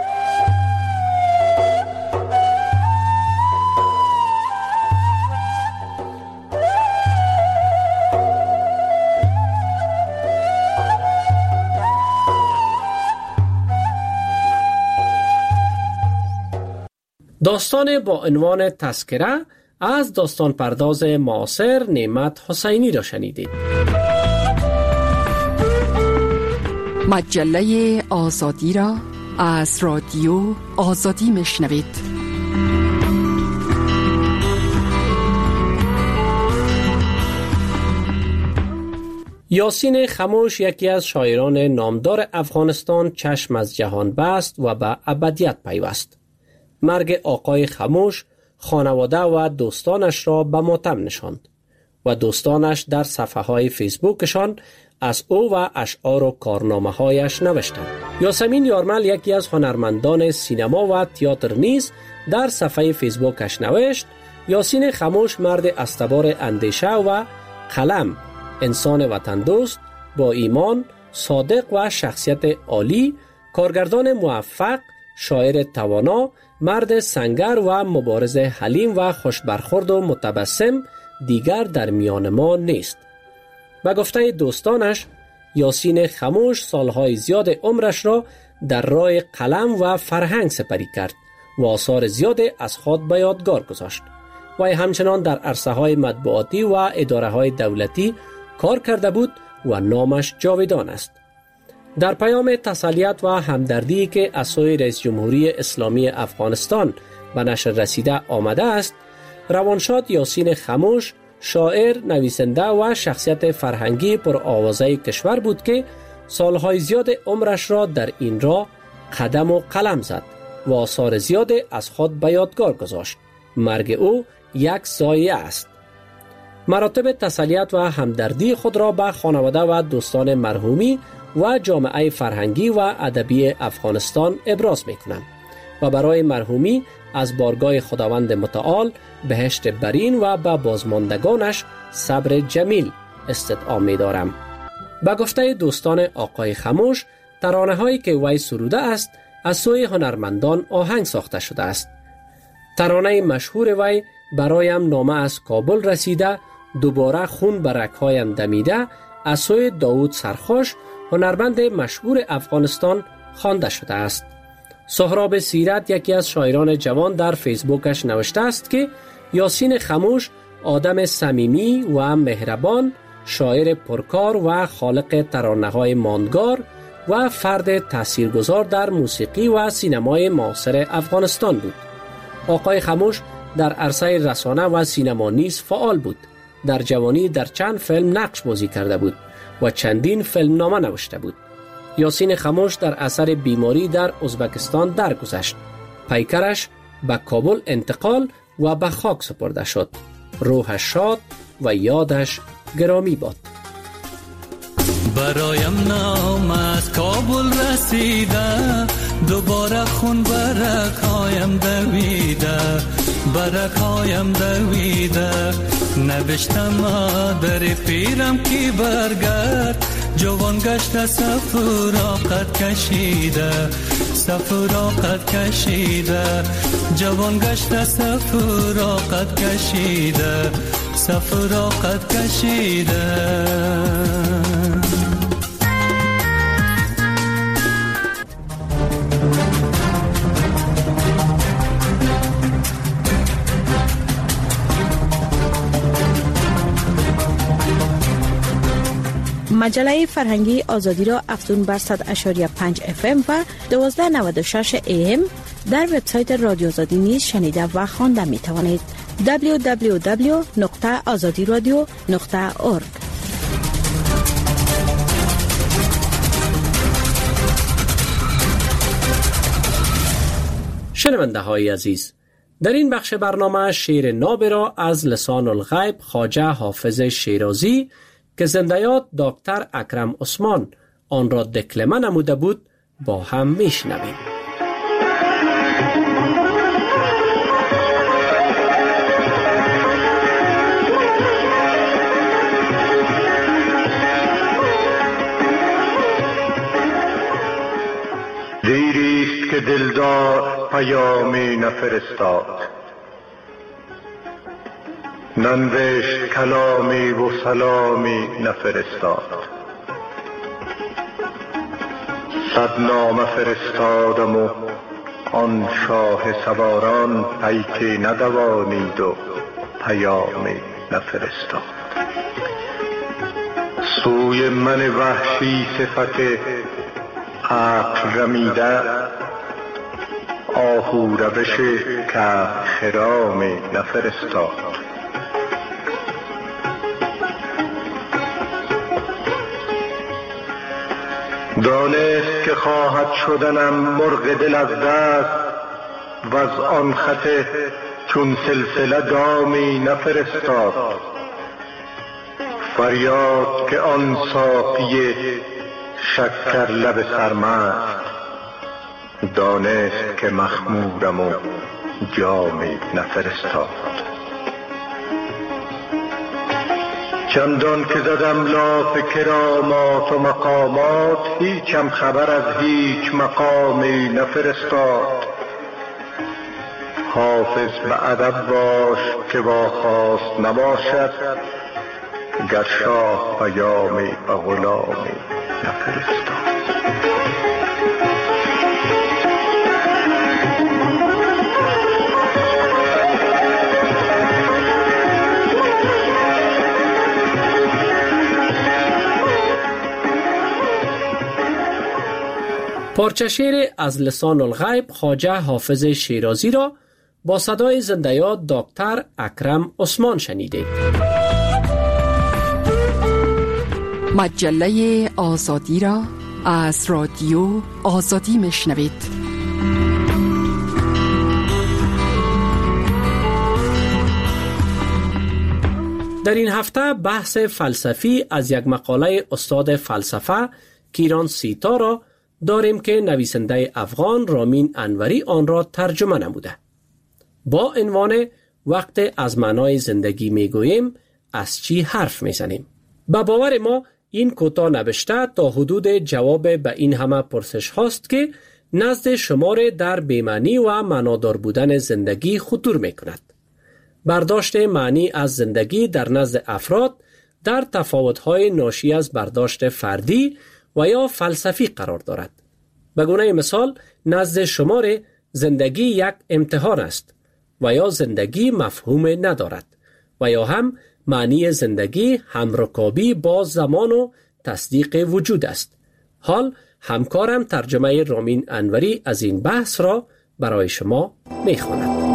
داستان با عنوان تذکره از داستان پرداز معاصر نعمت حسینی را شنیدید. مجله آزادی را از رادیو آزادی میشنوید. یاسین خموش یکی از شاعران نامدار افغانستان چشم از جهان بست و به ابدیت پیوست. مرگ آقای خموش خانواده و دوستانش را به ماتم نشاند و دوستانش در صفحه های فیسبوکشان از او و اشعار و کارنامه هایش نوشتند. یاسمین یارمل یکی از هنرمندان سینما و تئاتر نیز در صفحه فیسبوکش نوشت: یاسین خموش مرد استوار اندیشه و قلم، انسان وطن دوست با ایمان، صادق و شخصیت عالی، کارگردان موفق، شاعر توانا، مرد سنگر و مبارز حلیم و خوشبرخورد و متبسم دیگر در میان ما نیست. به گفته دوستانش یاسین خموش سالهای زیاد عمرش را در راه قلم و فرهنگ سپری کرد و آثار زیاد از خود به یادگار گذاشت. وی همچنان در عرصه‌های مطبوعاتی و اداره‌های دولتی کار کرده بود و نامش جاودان است. در پیام تسلیت و همدردی که از سوی رئیس جمهوری اسلامی افغانستان به نشر رسیده آمده است، روانشاد یاسین خموش شاعر، نویسنده و شخصیت فرهنگی پر آوازه کشور بود که سالهای زیاد عمرش را در این راه قدم و قلم زد و آثار زیاد از خود به یادگار گذاشت. مرگ او یک ضایعه است. مراتب تسلیت و همدردی خود را به خانواده و دوستان مرحومی و جامعه فرهنگی و ادبی افغانستان ابراز می‌کنم و برای مرحومی از بارگاه خداوند متعال بهشت برین و به بازماندگانش صبر جمیل استدعا می‌دارم. به گفته دوستان آقای خموش، ترانه‌هایی که وی سروده است از سوی هنرمندان آهنگ ساخته شده است. ترانه مشهور وی برایم نامه از کابل رسیده، دوباره خون بر رگ‌هایم دمیده از سوی داوود سرخوش، هنرمند مشهور افغانستان خوانده شده است. سهراب سیرت، یکی از شاعران جوان، در فیسبوکش نوشته است که یاسین خموش آدم صمیمی و مهربان، شاعر پرکار و خالق ترانه‌های ماندگار و فرد تاثیرگذار در موسیقی و سینمای معاصر افغانستان بود. آقای خموش در عرصه رسانه و سینما نیز فعال بود. در جوانی در چند فیلم نقش بازی کرده بود و چندین فیلم نامه نوشته بود. یاسین خموش در اثر بیماری در ازبکستان درگذشت. پیکرش به کابل انتقال و به خاک سپرده شد. روحش شاد و یادش گرامی باد. برایم نام از کابل رسیده، دوباره خون برکایم دویده، برکایم دویده. نوشتم مادر پیرم کی برگرد، جوان گشته سفراقت کشیده، سفراقت کشیده. جوان گشته سفراقت کشیده، سفراقت کشیده. مجله فرهنگی آزادی را افتون بر صد اشاری پنج اف ام و دوازده نود و شش ای ام در وبسایت رادیو آزادی نیز شنیده و خوانده می توانید. دبلیو دبلیو دبلیو نقطه آزادی رادیو نقطه اورگ. شنونده های عزیز، در این بخش برنامه شعر ناب را از لسان الغیب خواجه حافظ شیرازی که زنده‌یاد دکتر اکرم عثمان آن را دکلمه نموده بود با هم میشنویم. دیریست که دلدار پیامی نفرستاد، ننوشت کلامی و سلامی نفرستاد. صد نامه فرستادم و آن شاه سواران پیکی ندوانید و پیامی نفرستاد. سوی من وحشی صفت عقل رمیده، آهو روش که خرامی نفرستاد. دانست که خواهد شدنم مرغ دل از دست، و از آن خط چون سلسله دامی نفرستاد. فریاد که آن ساقی شکر لب سرمست، دانست که مخمورم و جامی نفرستاد. چندان که زدم لاف کرامات و مقامات، هیچم خبر از هیچ مقامی نفرستاد. حافظ به ادب باش که با خواست نباشد، گر شاه پیامی به غلامی نفرستاد. پارچه شعر از لسان الغیب خواجه حافظ شیرازی را با صدای زنده یاد دکتر اکرم عثمان شنیدید. مجله آزادی را از رادیو آزادی میشنوید. در این هفته بحث فلسفی از یک مقاله استاد فلسفه کیران سیتا را داریم که نویسنده افغان رامین انوری آن را ترجمه نموده. با عنوان وقت از معنای زندگی میگوییم از چی حرف میزنیم. به باور ما این کوتاه نوشته تا حدود جواب به این همه پرسش هاست که نزد شمار در بی‌معنی و معنادار بودن زندگی خطور میکند. برداشت معنی از زندگی در نزد افراد در تفاوت‌های ناشی از برداشت فردی و یا فلسفی قرار دارد. به گونه مثال نزد شمار زندگی یک امتحان است و یا زندگی مفهوم ندارد و یا هم معنی زندگی همرکابی با زمان و تصدیق وجود است. حال همکارم ترجمه رامین انوری از این بحث را برای شما میخواند.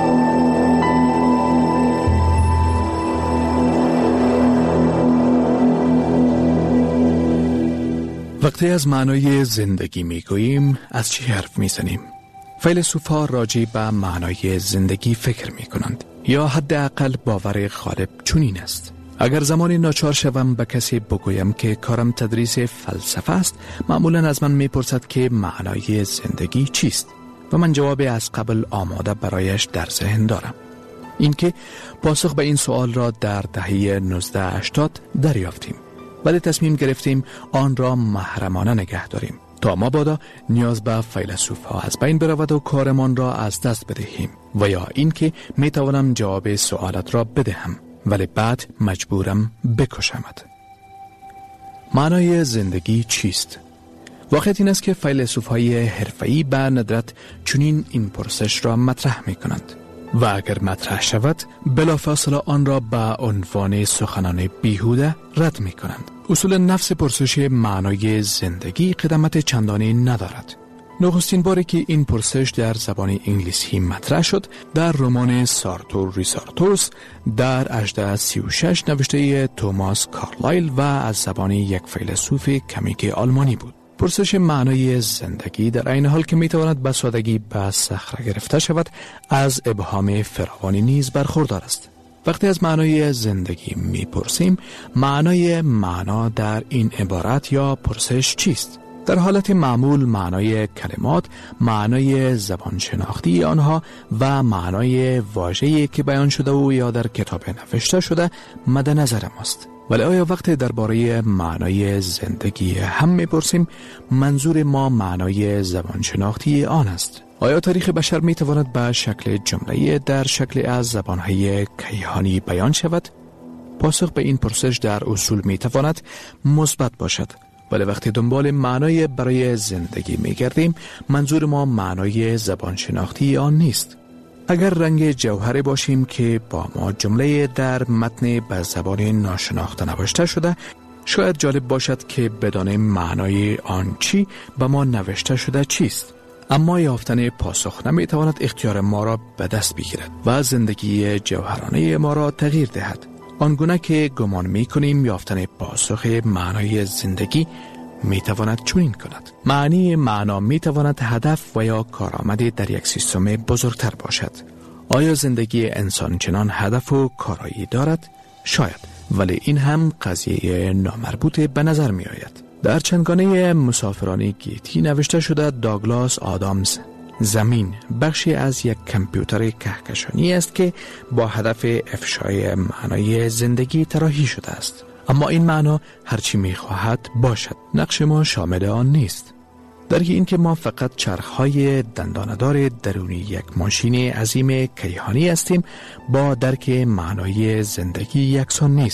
وقتی از معنای زندگی میگوییم از چی حرف میزنیم؟ فیلسوفا راجع به معنای زندگی فکر میکنند یا حداقل باور غالب چنین است. اگر زمانی ناچار شوم به کسی بگویم که کارم تدریس فلسفه است، معمولا از من میپرسد که معنای زندگی چیست و من جواب از قبل آماده برایش در ذهن دارم. اینکه پاسخ به این سوال را در دهه نوزده هشتاد دریافتیم، ولی تصمیم گرفتیم آن را محرمانه نگه داریم تا مبادا نیاز به فیلسوف ها از بین برود و کارمان را از دست بدهیم و یا اینکه می توانم جواب سوالت را بدهم ولی بعد مجبورم بکشمت. معنای زندگی چیست؟ واقعیت این است که فیلسوف های حرفه‌ای به ندرت چنین این پرسش را مطرح می کنند و اگر مطرح شود بلافاصله آن را به عنوان سخنان بیهوده رد می کنند. اصول نفس پرسش معنای زندگی قدمت چندانی ندارد. نخستین باری که این پرسش در زبان انگلیسی مطرح شد در رمان سارتور ریسارتورس در هجده سی و شش نوشته توماس کارلایل و از زبان یک فیلسوف کمیک آلمانی بود. پرسش معنای زندگی در عین حال که میتواند به سادگی به صخره گرفته شود از ابهام فراوانی نیز برخوردار است. وقتی از معنای زندگی میپرسیم، معنای معنا در این عبارت یا پرسش چیست؟ در حالت معمول معنای کلمات، معنای زبان شناختی آنها و معنای واژه‌ای که بیان شده و یا در کتاب نوشته شده مد نظر ماست. ولی آیا وقتی درباره معنای زندگی هم میپرسیم منظور ما معنای زبان شناختی آن است؟ آیا تاریخ بشر میتواند به شکل جمله‌ای در شکل از زبانهای کیهانی بیان شود؟ پاسخ به این پرسش در اصول میتواند مثبت باشد، ولی وقتی دنبال معنای برای زندگی میگردیم منظور ما معنای زبان شناختی آن نیست. اگر رنگ جوهری باشیم که با ما جمله در متن به زبان ناشناخته نوشته شده، شاید جالب باشد که بدانیم معنای آن چی به ما نوشته شده چیست. اما یافتن پاسخ نمیتواند اختیار ما را به دست بگیرد و زندگی جوهرانه ما را تغییر دهد. آنگونه که گمان میکنیم یافتن پاسخ معنای زندگی میتواند چنین کند. معنی معنا میتواند هدف و یا کارآمدی در یک سیستم بزرگتر باشد. آیا زندگی انسان چنان هدف و کارایی دارد؟ شاید، ولی این هم قضیه نامربوط به نظر می آید. در چندگانه مسافران گیتی نوشته شده داگلاس آدامز زمین بخشی از یک کامپیوتر کهکشانی است که با هدف افشای معنای زندگی طراحی شده است. اما این معنا هرچی می‌خواهد باشد، نقش ما شامل آن نیست. در این که ما فقط چرخ‌های دنداندار درونی یک ماشین عظیم کیهانی هستیم با درک معنای زندگی یکسان نیست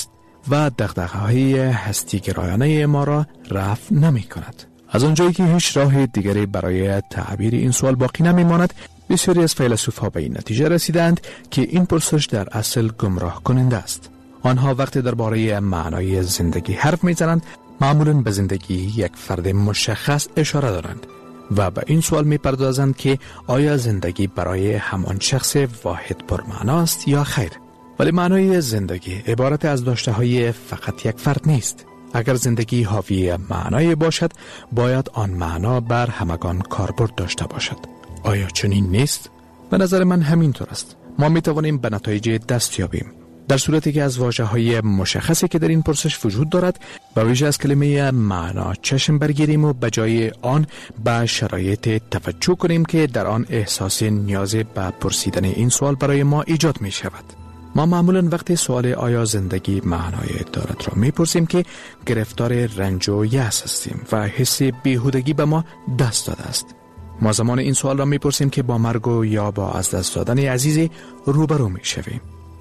و دغدغه‌های هستی گرایانه ما را رفع نمی کند. از آنجایی که هیچ راه دیگری برای تعبیر این سوال باقی نمی ماند، بسیاری از فیلسوف‌ها به این نتیجه رسیدند که این پرسش در اصل گمراه کننده است. آنها وقتی درباره معنای زندگی حرف می‌زنند، معمولاً به زندگی یک فرد مشخص اشاره دارند و به این سوال می‌پردازند که آیا زندگی برای همان شخص واحد پرمعنا است یا خیر. ولی معنای زندگی عبارت از داشته‌های فقط یک فرد نیست. اگر زندگی حاوی معنای باشد، باید آن معنا بر همگان کاربرد داشته باشد. آیا چنین نیست؟ به نظر من همینطور است. ما می توانیم به نتایج دست یابیم در صورتی که از واژه‌های مشخصی که در این پرسش وجود دارد به ویژه از کلمه معنا چشم برگیریم و به جای آن به شرایط توجه کنیم که در آن احساس نیاز به پرسیدن این سوال برای ما ایجاد می شود. ما معمولا وقتی سوال آیا زندگی معنای دارد را میپرسیم که گرفتار رنج و یأس هستیم و حس بیهودگی به ما دست داده است. ما زمان این سوال را میپرسیم که با مرگ و یا با از دست دادن عزیزی روبرو میشویم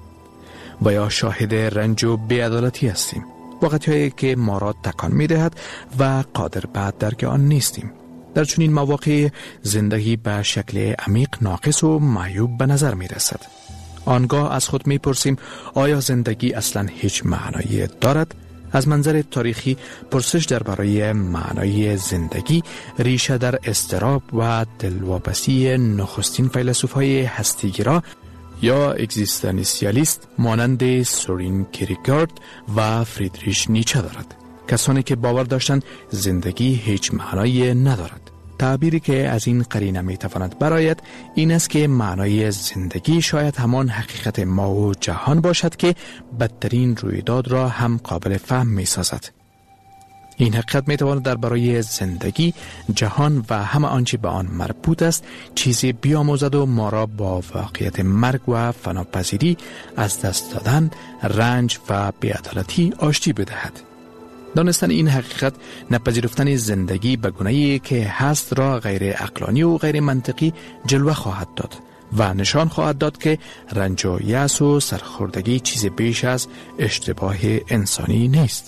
و یا شاهد رنج و بی‌عدالتی هستیم، وقتی که ما را تکان میدهد و قادر به درک آن نیستیم. در چنین مواقع زندگی به شکل عمیق ناقص و معیوب به نظر میرسد. آنگاه از خود میپرسیم آیا زندگی اصلا هیچ معنایی دارد؟ از منظر تاریخی پرسش درباره معنای زندگی ریشه در اضطراب و دلواپسی نخستین فیلسوف‌های هستیگرا یا اگزیستانسیالیست مانند سورین کیرکگارد و فریدریش نیچه دارد. کسانی که باور داشتند زندگی هیچ معنایی ندارد. تعبیری که از این قرینه میتواند برآید این است که معنای زندگی شاید همان حقیقت ما و جهان باشد که بدترین رویداد را هم قابل فهم میسازد. این حقیقت میتواند درباره زندگی، جهان و همه آنچه به آن مربوط است چیزی بیاموزد و ما را با واقعیت مرگ و فناپذیری، از دست دادن، رنج و بی‌عدالتی آشتی بدهد. دانستن این حقیقت نپذیرفتن زندگی به گونه‌ای که هست را غیر عقلانی و غیر منطقی جلوه خواهد داد و نشان خواهد داد که رنج و یأس و سرخوردگی چیز بیش از اشتباه انسانی نیست.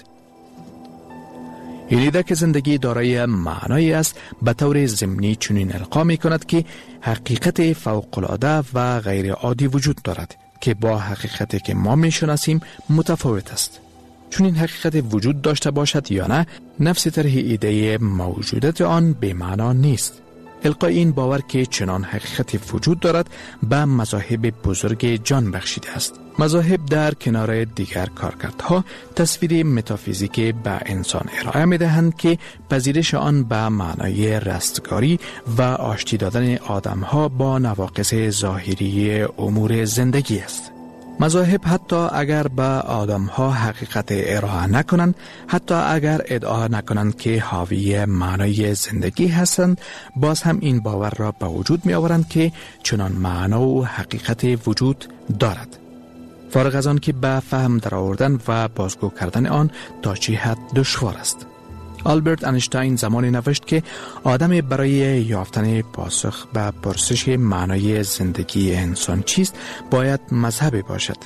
این ایده که زندگی دارای معنایی است به طور ضمنی چنین القا می کند که حقیقت فوق‌العاده و غیر عادی وجود دارد که با حقیقتی که ما می شناسیم متفاوت است. چون این حقیقت وجود داشته باشد یا نه، نفس طرح ایده موجودیت آن به معنا نیست. القای این باور که چنان حقیقت وجود دارد به مذاهب بزرگ جان بخشیده است. مذاهب در کنار دیگر کارکردها تصویر متافیزیک به انسان ارائه می دهند که پذیرش آن به معنای رستگاری و آشتی دادن آدمها با نواقص ظاهری امور زندگی است. مذاهب حتی اگر به آدم‌ها حقیقت ارائه نکنند، حتی اگر ادعا نکنند که حاوی معنای زندگی هستند، باز هم این باور را به وجود می آورند که چنان معنا و حقیقت وجود دارد. فارغ از آن که به فهم درآوردن و بازگو کردن آن تا چه حد دشوار است. آلبرت اینشتین زمانی نوشت که آدم برای یافتن پاسخ به پرسش معنای زندگی انسان چیست باید مذهبی باشد.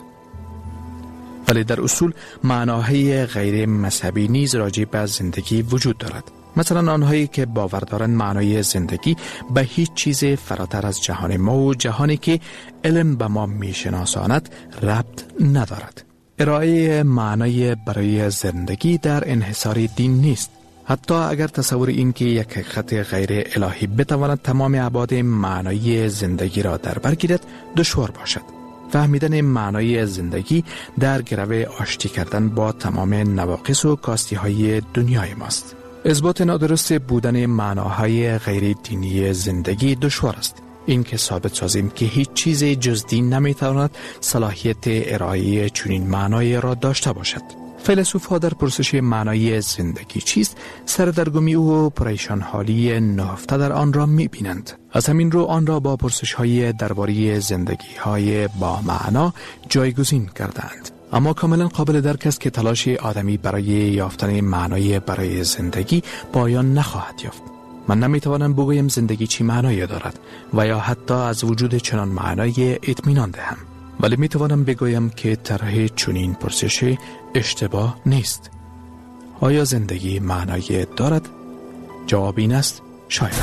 ولی در اصول معناهای غیر مذهبی نیز راجع به زندگی وجود دارد. مثلا آنهایی که باور دارند معنای زندگی به هیچ چیز فراتر از جهان ما و جهانی که علم به ما میشناساند ربط ندارد. ارائه معنای برای زندگی در انحصار دین نیست. حتی اگر تصور این که یک حقیقت غیر الهی بتواند تمام ابعاد معنای زندگی را در بر گیرد دشوار باشد. فهمیدن معنای زندگی در گرو آشتی کردن با تمام نواقص و کاستی های دنیای ماست. اثبات نادرست بودن معناهای غیر دینی زندگی دشوار است. این که ثابت سازیم که هیچ چیز جز دین نمیتواند صلاحیت ارائه چنین معنای را داشته باشد. فیلسوف‌ها در پرسش معنای زندگی چیست سردرگمی و پریشان حالی نهفته در آن را می‌بینند. از همین رو آن را با پرسش‌های درباره زندگی‌های با معنا جایگزین کردند. اما کاملا قابل درک است که تلاش آدمی برای یافتن معنای برای زندگی پایان نخواهد یافت. من نمیتوانم بگویم زندگی چی معنایی دارد و یا حتی از وجود چنان معنای اطمینان دهم. ولی می توانم بگویم که طرح چنین پرسشی اشتباه نیست. آیا زندگی معنای دارد؟ جواب این است شاید.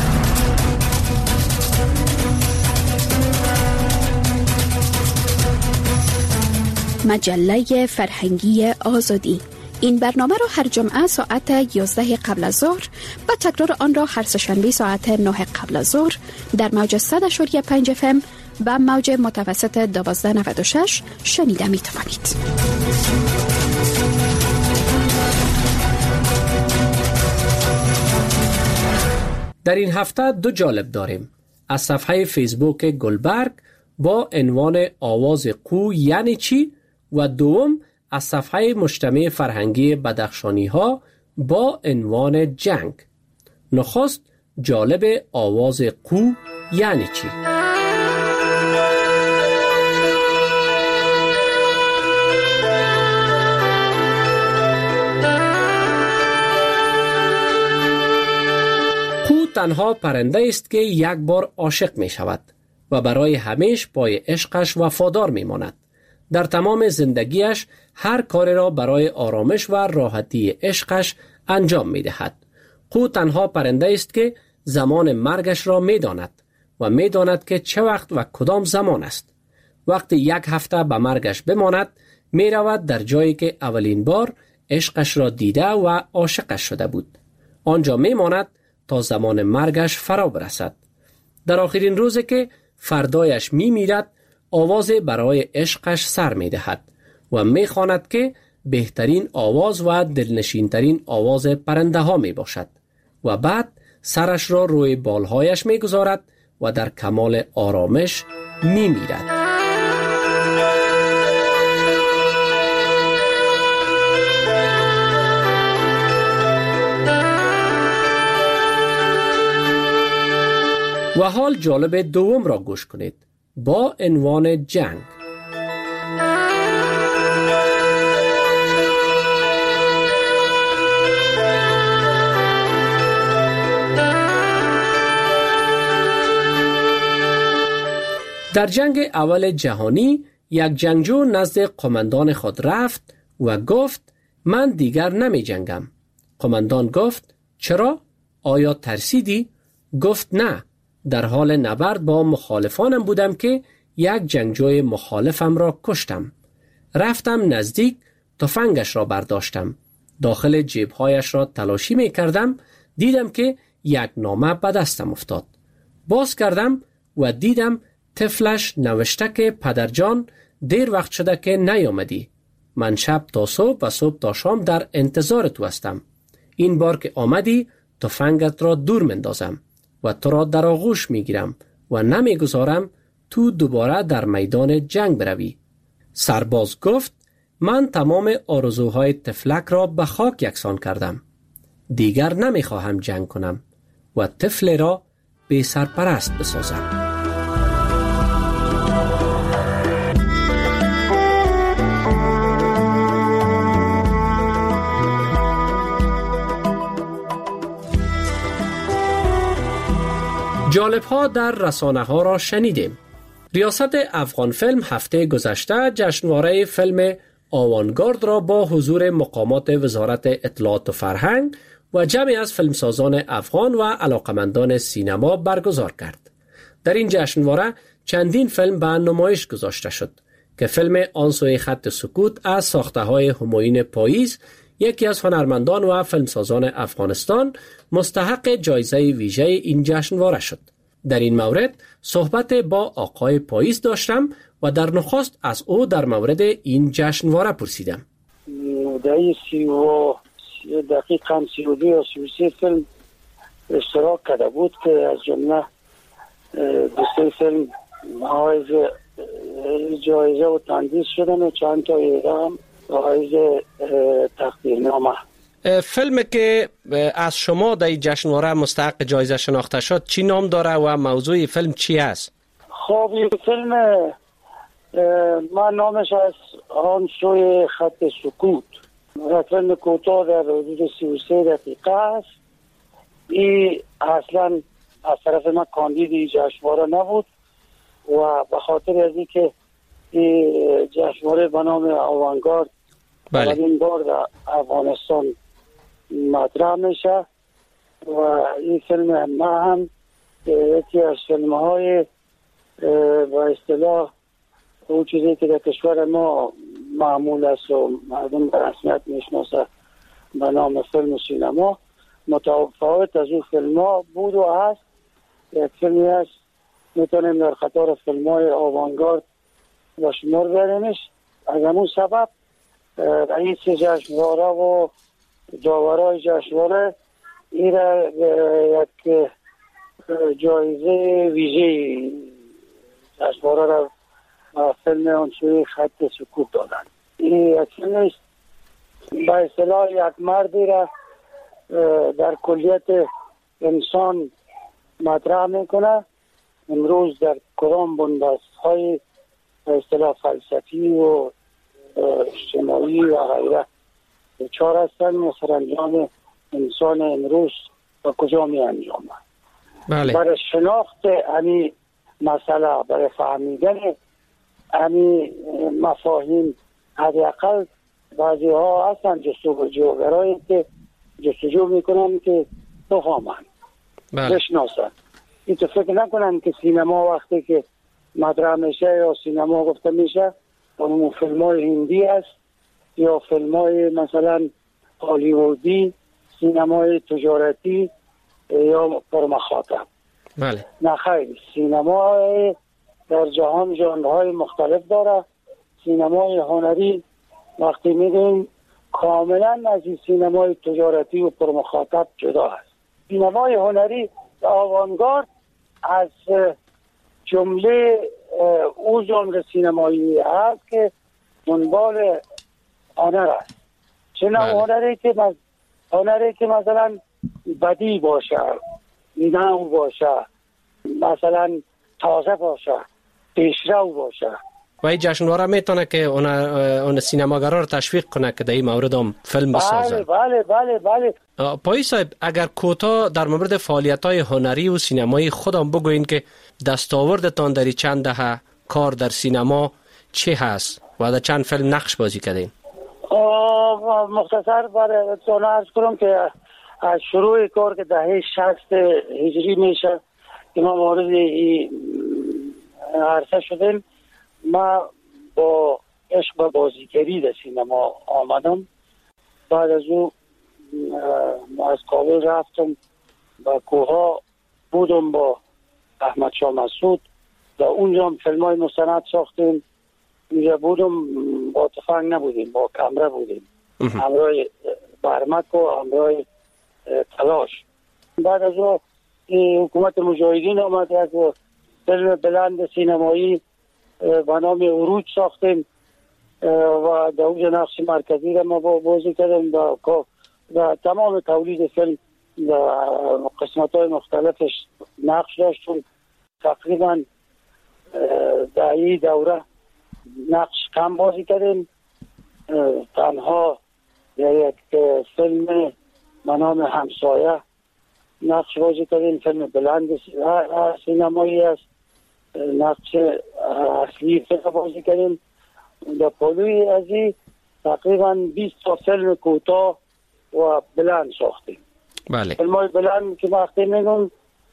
مجله فرهنگی آزادی. این برنامه را هر جمعه ساعت یازده قبل از ظهر و تکرار آن را هر سه‌شنبه ساعت نه قبل از ظهر در موج صد و پنج اف ام و موج متوسط دوازده نود و شش شنیده می توانید. در این هفته دو جالب داریم. از صفحه فیسبوک گلبرگ با عنوان آواز قو یعنی چی و دوم از صفحه مجتمع فرهنگی بدخشانی ها با عنوان جنگ. نخست جالب آواز قو یعنی چی؟ قو تنها پرنده است که یک بار عاشق می شود و برای همیشه پای عشقش وفادار می ماند. در تمام زندگیش هر کار را برای آرامش و راحتی عشقش انجام می دهد. قو تنها پرنده است که زمان مرگش را می داند و می داند که چه وقت و کدام زمان است. وقتی یک هفته به مرگش بماند می رود در جایی که اولین بار عشقش را دیده و عاشقش شده بود. آنجا می ماند تا زمان مرگش فرا برسد. در آخرین روزی که فردایش می میرد آواز برای عشقش سر می دهد و می خواند که بهترین آواز و دلنشینترین آواز پرنده ها می باشد و بعد سرش را روی بالهایش می گذارد و در کمال آرامش می میرد. و حال جالب دوم را گوش کنید با عنوان جنگ. در جنگ اول جهانی یک جنگجو نزد قماندان خود رفت و گفت من دیگر نمی جنگم. قماندان گفت چرا؟ آیا ترسیدی؟ گفت نه. در حال نبرد با مخالفانم بودم که یک جنگجوی مخالفم را کشتم. رفتم نزدیک، تفنگش را برداشتم. داخل جیبهایش را تلاشی می کردم. دیدم که یک نامه به دستم افتاد. باز کردم و دیدم طفلش نوشته که پدرجان دیر وقت شده که نیامدی. من شب تا صبح و صبح تا شام در انتظار تو هستم. این بار که آمدی تفنگت را دور مندازم و تو را در آغوش می گیرم و نمی گذارم تو دوباره در میدان جنگ بروی. سرباز گفت من تمام آرزوهای طفلک را به خاک یکسان کردم. دیگر نمی خواهم جنگ کنم و طفل را بی سرپرست بسازم. جالب ها در رسانه ها را شنیدیم. ریاست افغان فیلم هفته گذشته جشنواره فیلم آوانگارد را با حضور مقامات وزارت اطلاعات و فرهنگ و جمعی از فیلمسازان افغان و علاقمندان سینما برگزار کرد. در این جشنواره چندین فیلم به نمایش گذاشته شد که فیلم آن سوی خط سکوت از ساخته های همایون پاییز، یکی از هنرمندان و فیلمسازان افغانستان، مستحق جایزه ویژه این جشنواره شد. در این مورد صحبت با آقای پاییز داشتم و در نخست از او در مورد این جشنواره پرسیدم. در این سی و دقیقا سی و دو یا سی و سه فیلم اشتراک کرده بود که از جمله دوسته فیلم حائز جایزه و تندیس شدن و چند تا ایران حائز تقدیرنامه. فیلمی که از شما در این جشنواره مستحق جایزه شناخته شد چی نام داره و موضوع فیلم چی است؟ خب این فیلم من نامش از آن سوی خط سکوت، فیلم کوتاه در حدود سی و سه دقیقه است. این اصلا از طرف من کاندید این جشنواره نبود و به خاطر از اینکه این جشنواره به نام آوانگارد بله. اولین بار در افغانستان مطرح میشه و این فیلم ما هم یکی از فیلم های با اصطلاح اون چیزی که در کشور ما معمول است و مردم به رسمیت میشناسه به نام فیلم و سینما، متفاوت از اون فیلم ها بود و هست. یک فیلمی هست میتونیم در خطار فیلم های آوانگارد با شمار برنش. از همون سبب رئیس جشنواره و داورای جشنواره این را یک جایزه ویژه جشنواره را فیلم آنچوی خط سکوت دادن. این یک فیلم است به اصطلاح یک مردی را در کلیت انسان مطرح میکنه. امروز در کدام بنبست های به اصطلاح فلسفی و اجتماعی و غیره چهار هستن و سرانجام انسان امروز و کجا می انجامه. بله. برای شناخت همی مسئله، برای فهمیدن همی مفاهیم، حداقل بعضی ها هستن جستجوگرایی که جستجو میکنن که بفهمن، بله. بشناسن. این تو فکر نکنن که سینما وقتی که مطرح میشه یا سینما گفته میشه اون فیلم های هندی است یا فیلم های مثلا هالیوودی، سینمای تجارتی یا پرمخاطب. بله. نه خیر، سینما در جهان ژانرهای مختلف داره. سینمای هنری وقتی میگیم کاملا از این سینمای تجارتی و پرمخاطب جدا است. سینمای هنری آوانگارد از جمله او ژانر سینمایی است که دنبال هنر است. چه نوع هنری که مز... هنری که مثلا بدی باشه، نو باشه، مثلا تازه باشه، پیشرو باشه. و این جشنواره میتونه که اون اون سینماگرا رو تشویق کنه که در این مورد هم فیلم بسازه. بله بله بله بله. پایی صاحب اگر کوتاه در مورد فعالیت‌های هنری و سینمایی خودم بگوین که دستاوردتان در چند دهه کار در سینما چه هست و در چند فیلم نقش بازی کردین؟ مختصر برای اتون عرض کنم که از شروع کار که دهه شصت هجری میشه که ما وارد این عرصه شدیم، ما با عشق به بازیگری در سینما آمدم. بعد از او از کابل رفتم با کوها بودم با احمد شاه مسعود و اونجا هم فیلم های مستند ساختیم. اونجا بودم با تفنگ نبودیم، با کمره بودیم، همراه برمک و همراه تلاش. بعد از او حکومت مجاهدین آمد، از فیلم بلند سینمایی به نام عروج ساختیم و در اونجا نقش مرکزی را ما بازی کردیم و تمام تولید فیلم قسمت های مختلفش نقش داشتیم. تقریبا در این دوره نقش کم بازی کردیم. تنها در یک فیلم به نام همسایه نقش بازی کردیم، فیلم بلند سینمایی است. نقش اصلی فیلم بازی کردیم. در پالوی از این تقریبا بیست تا فیلم کوتاه و بلند ساختیم. بله. فیلم های بلند که وقتی میگم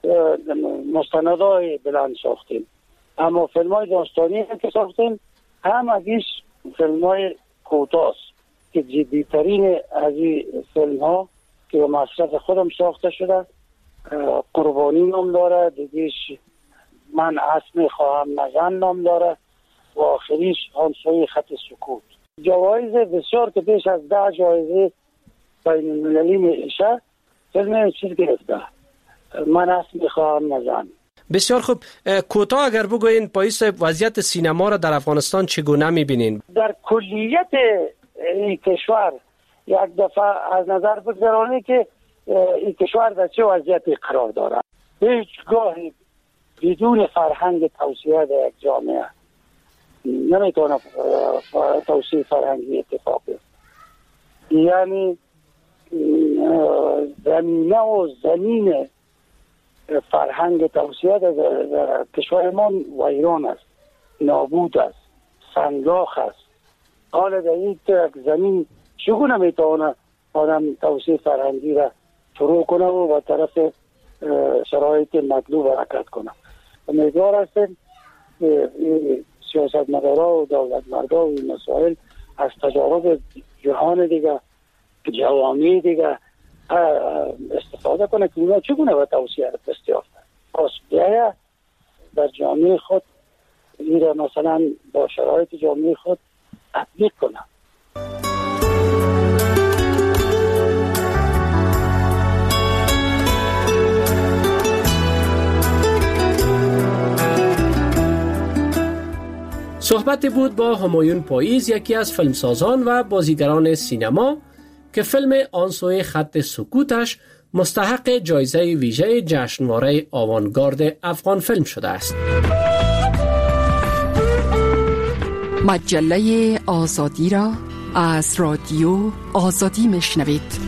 مستندهای بلند ساختیم، اما فیلم های داستانی که ساختیم هم ازیش فیلم های کوتاه است که جدیترین از این فیلم ها که به مصرف خودم ساخته شده. قربانی نام داره، دیگهش من اسم خواهم نزن نام داره و آخریش آنسوی خط سکوت. جوایز بسیار که بیش از ده جایزه بین المللی میشه فیلم چیز گرفته، من اسم خواهم نزن. بسیار خوب. کوتاه اگر بگوین پاییز وضعیت سینما را در افغانستان چگونه میبینین؟ در کلیت این کشور یک دفعه از نظر بگذارانی که این کشور در چه وضعیتی قرار داره. هیچگاهی بدون فرهنگ توسعه در یک جامعه نمیتونه توسعه فرهنگی اتفاق بیفته. یعنی زمینه و زمین فرهنگ توسعه در کشور ما ویران است، نابود است. سنگلاخ است. حالا در این زمین چگونه میتونه آدم توسعه فرهنگی را شروع کنه و به طرف شرایط مطلوب حرکت کنه؟ امیدوار هستیم که سیاستمدارا و دولتمردا و این مسائل از تجارب جهان دیگه، جوامع دیگه استفاده کنه که اونا چگونه به توسعه دست یافته. پس بیایه در جامعه خود این را مثلا با شرایط جامعه خود تطبیق کنه. صحبت بود با همایون پاییز، یکی از فیلمسازان و بازیگران سینما که فیلم آن سوی خط سکوتش مستحق جایزه ویژه جشنواره آوانگارد افغان فیلم شده است. مجله آزادی را از رادیو آزادی میشنوید.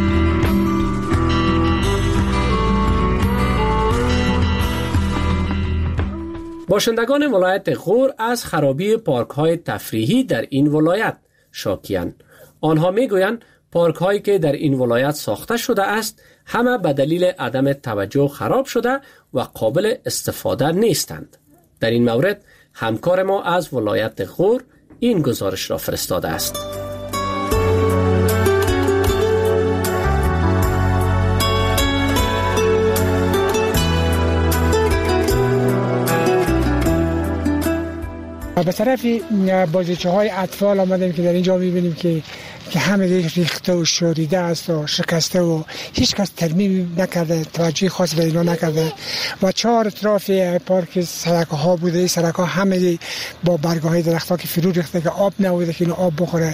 باشندگان ولایت غور از خرابی پارک های تفریحی در این ولایت شاکی‌اند. آنها میگویند پارک هایی که در این ولایت ساخته شده است همه به دلیل عدم توجه خراب شده و قابل استفاده نیستند. در این مورد همکار ما از ولایت غور این گزارش را فرستاده است. به طرف بازیچه های اطفال آمدیم که در اینجا میبینیم که که همه ریخته و شوریده است و شکسته و هیچ کس ترمیم نکرده، توجه خاص به اینا نکرده و چهار اطراف پارک سرک ها بوده. این سرک ها همه با برگ های درخت ها که فرو ریخته که آب نبوده که اینو آب بخوره،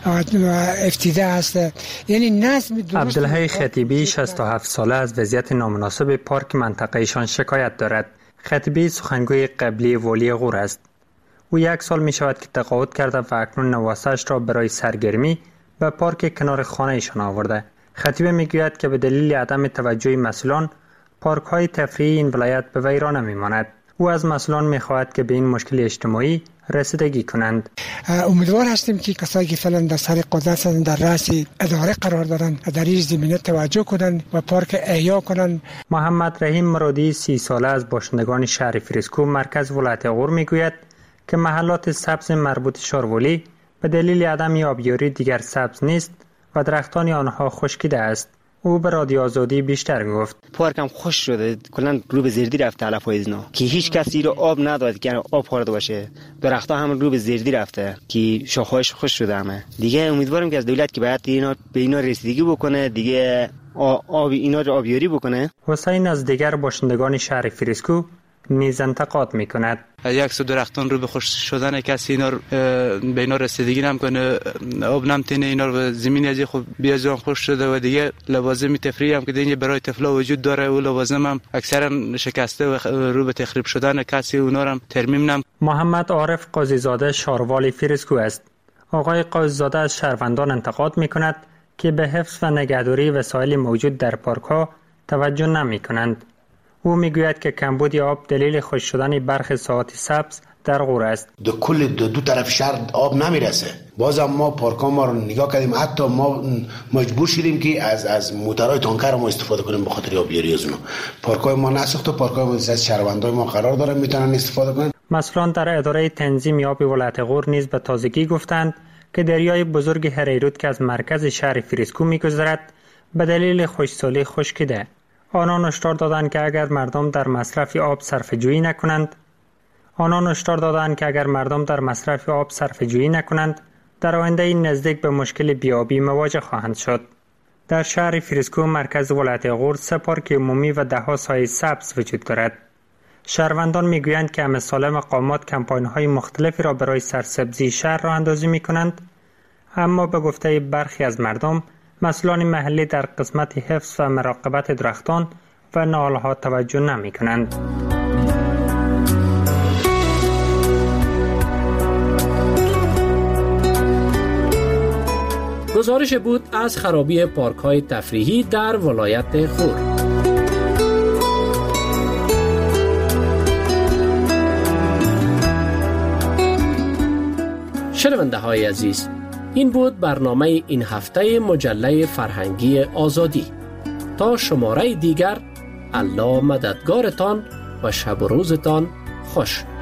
افتیده است. یعنی نظم درست. عبدالحی خطیبی شصت و هفت ساله از وضعیت نامناسب پارک منطقه ایشان شکایت دارد. خطیبی سخنگوی قبلی والی غور است. او یک سال می شود که تقاعد کرده و اکنون نواسش را برای سرگرمی به پارک کنار خانه ایشان آورده. خطیب می گوید که به دلیل عدم توجه مسئولان پارک های تفریحی این ولایت به ویرانه می ماند. او از مسئولان می خواهد که به این مشکل اجتماعی رسیدگی کنند. امیدوار هستیم که کسایی که فعلا در سر قدرت هستند در رأس اداره قرار دارند در این زمینه توجه کنند و پارک احیا کنند. محمد رحیم مرادی سی ساله از باشندگان شهر فریسکو مرکز ولایت غور می گوید که محلات سبز مربوط شارولی به دلیل عدم آبیاری دیگر سبز نیست و درختان آنها خشکیده است. او به رادیو آزادی بیشتر گفت. پارک هم خوش شده، کلا رو به زردی رفته علف های ازنا که هیچ کسی رو آب نداد که آب خورده باشه. درختها هم رو به زردی رفته که شاخه‌هاش خوش شده همه. دیگه امیدوارم که از دولت که باید اینا به اینا رسیدگی بکنه، دیگه آب اینا رو آبیاری بکنه. حسین از دیگر باشندگان شهر فریسکو نیز انتقاد میکند. یک سو درختان رو به خوش شدن کسی اینا به اینا رسیدگی نمیکنه، آب نمیتونه اینا رو زمین از خود بیازان خوش شده و دیگه لوازم تفریحی هم که دیگه برای طفلا وجود داره و لوازم هم اکثرا شکسته و رو به تخریب شدن کسی اونا هم ترمیم نم. محمد عارف قاضیزاده شاروالی فریسکو است. آقای قاضیزاده از شهروندان انتقاد میکند که به حفظ و نگهداری وسایل موجود در پارک ها توجه نمیکنند. او میگوید که کمبود آب دلیل خشک شدن برخی ساحات سبز در غور است. دو کل دو, دو طرف شهر آب نمیرسه. بازم ما پارک‌ها ما رو نگاه کردیم، حتی ما مجبور شدیم که از از موتورهای تانکر ما استفاده کنیم به خاطر آبیاری از اونها. پارک‌های ما نساخته، پارک‌های ما از شهروندای ما قرار داره میتونن استفاده کنن. مسئولان در اداره تنظیم آب ولایت غور نیز به تازگی گفتند که دریای بزرگ هریرود که از مرکز شهر فریسکو میگذرد به دلیل خشکسالی خشکیده. آنان هشدار دادند که اگر مردم در مصرف آب صرفه‌جویی نکنند آنان هشدار دادند که اگر مردم در مصرف آب صرفه‌جویی نکنند در آینده این نزدیک به مشکل بیابی مواجه خواهند شد. در شهر فریسکو مرکز ولایت غور سه پارک عمومی و ده ها سایه سبز وجود دارد. شهروندان میگویند که امثال مقامات کمپاین‌های مختلفی را برای سرسبزی شهر راه اندازی می‌کنند، اما به گفته برخی از مردم مسئولان محلی در قسمت حفظ و مراقبت درختان و نهال‌ها توجه نمی‌کنند. گزارش بود از خرابی پارک‌های تفریحی در ولایت غور. شنونده های عزیز، این بود برنامه این هفته مجله فرهنگی آزادی. تا شماره دیگر، الله مددگارتان و شب و روزتان خوش.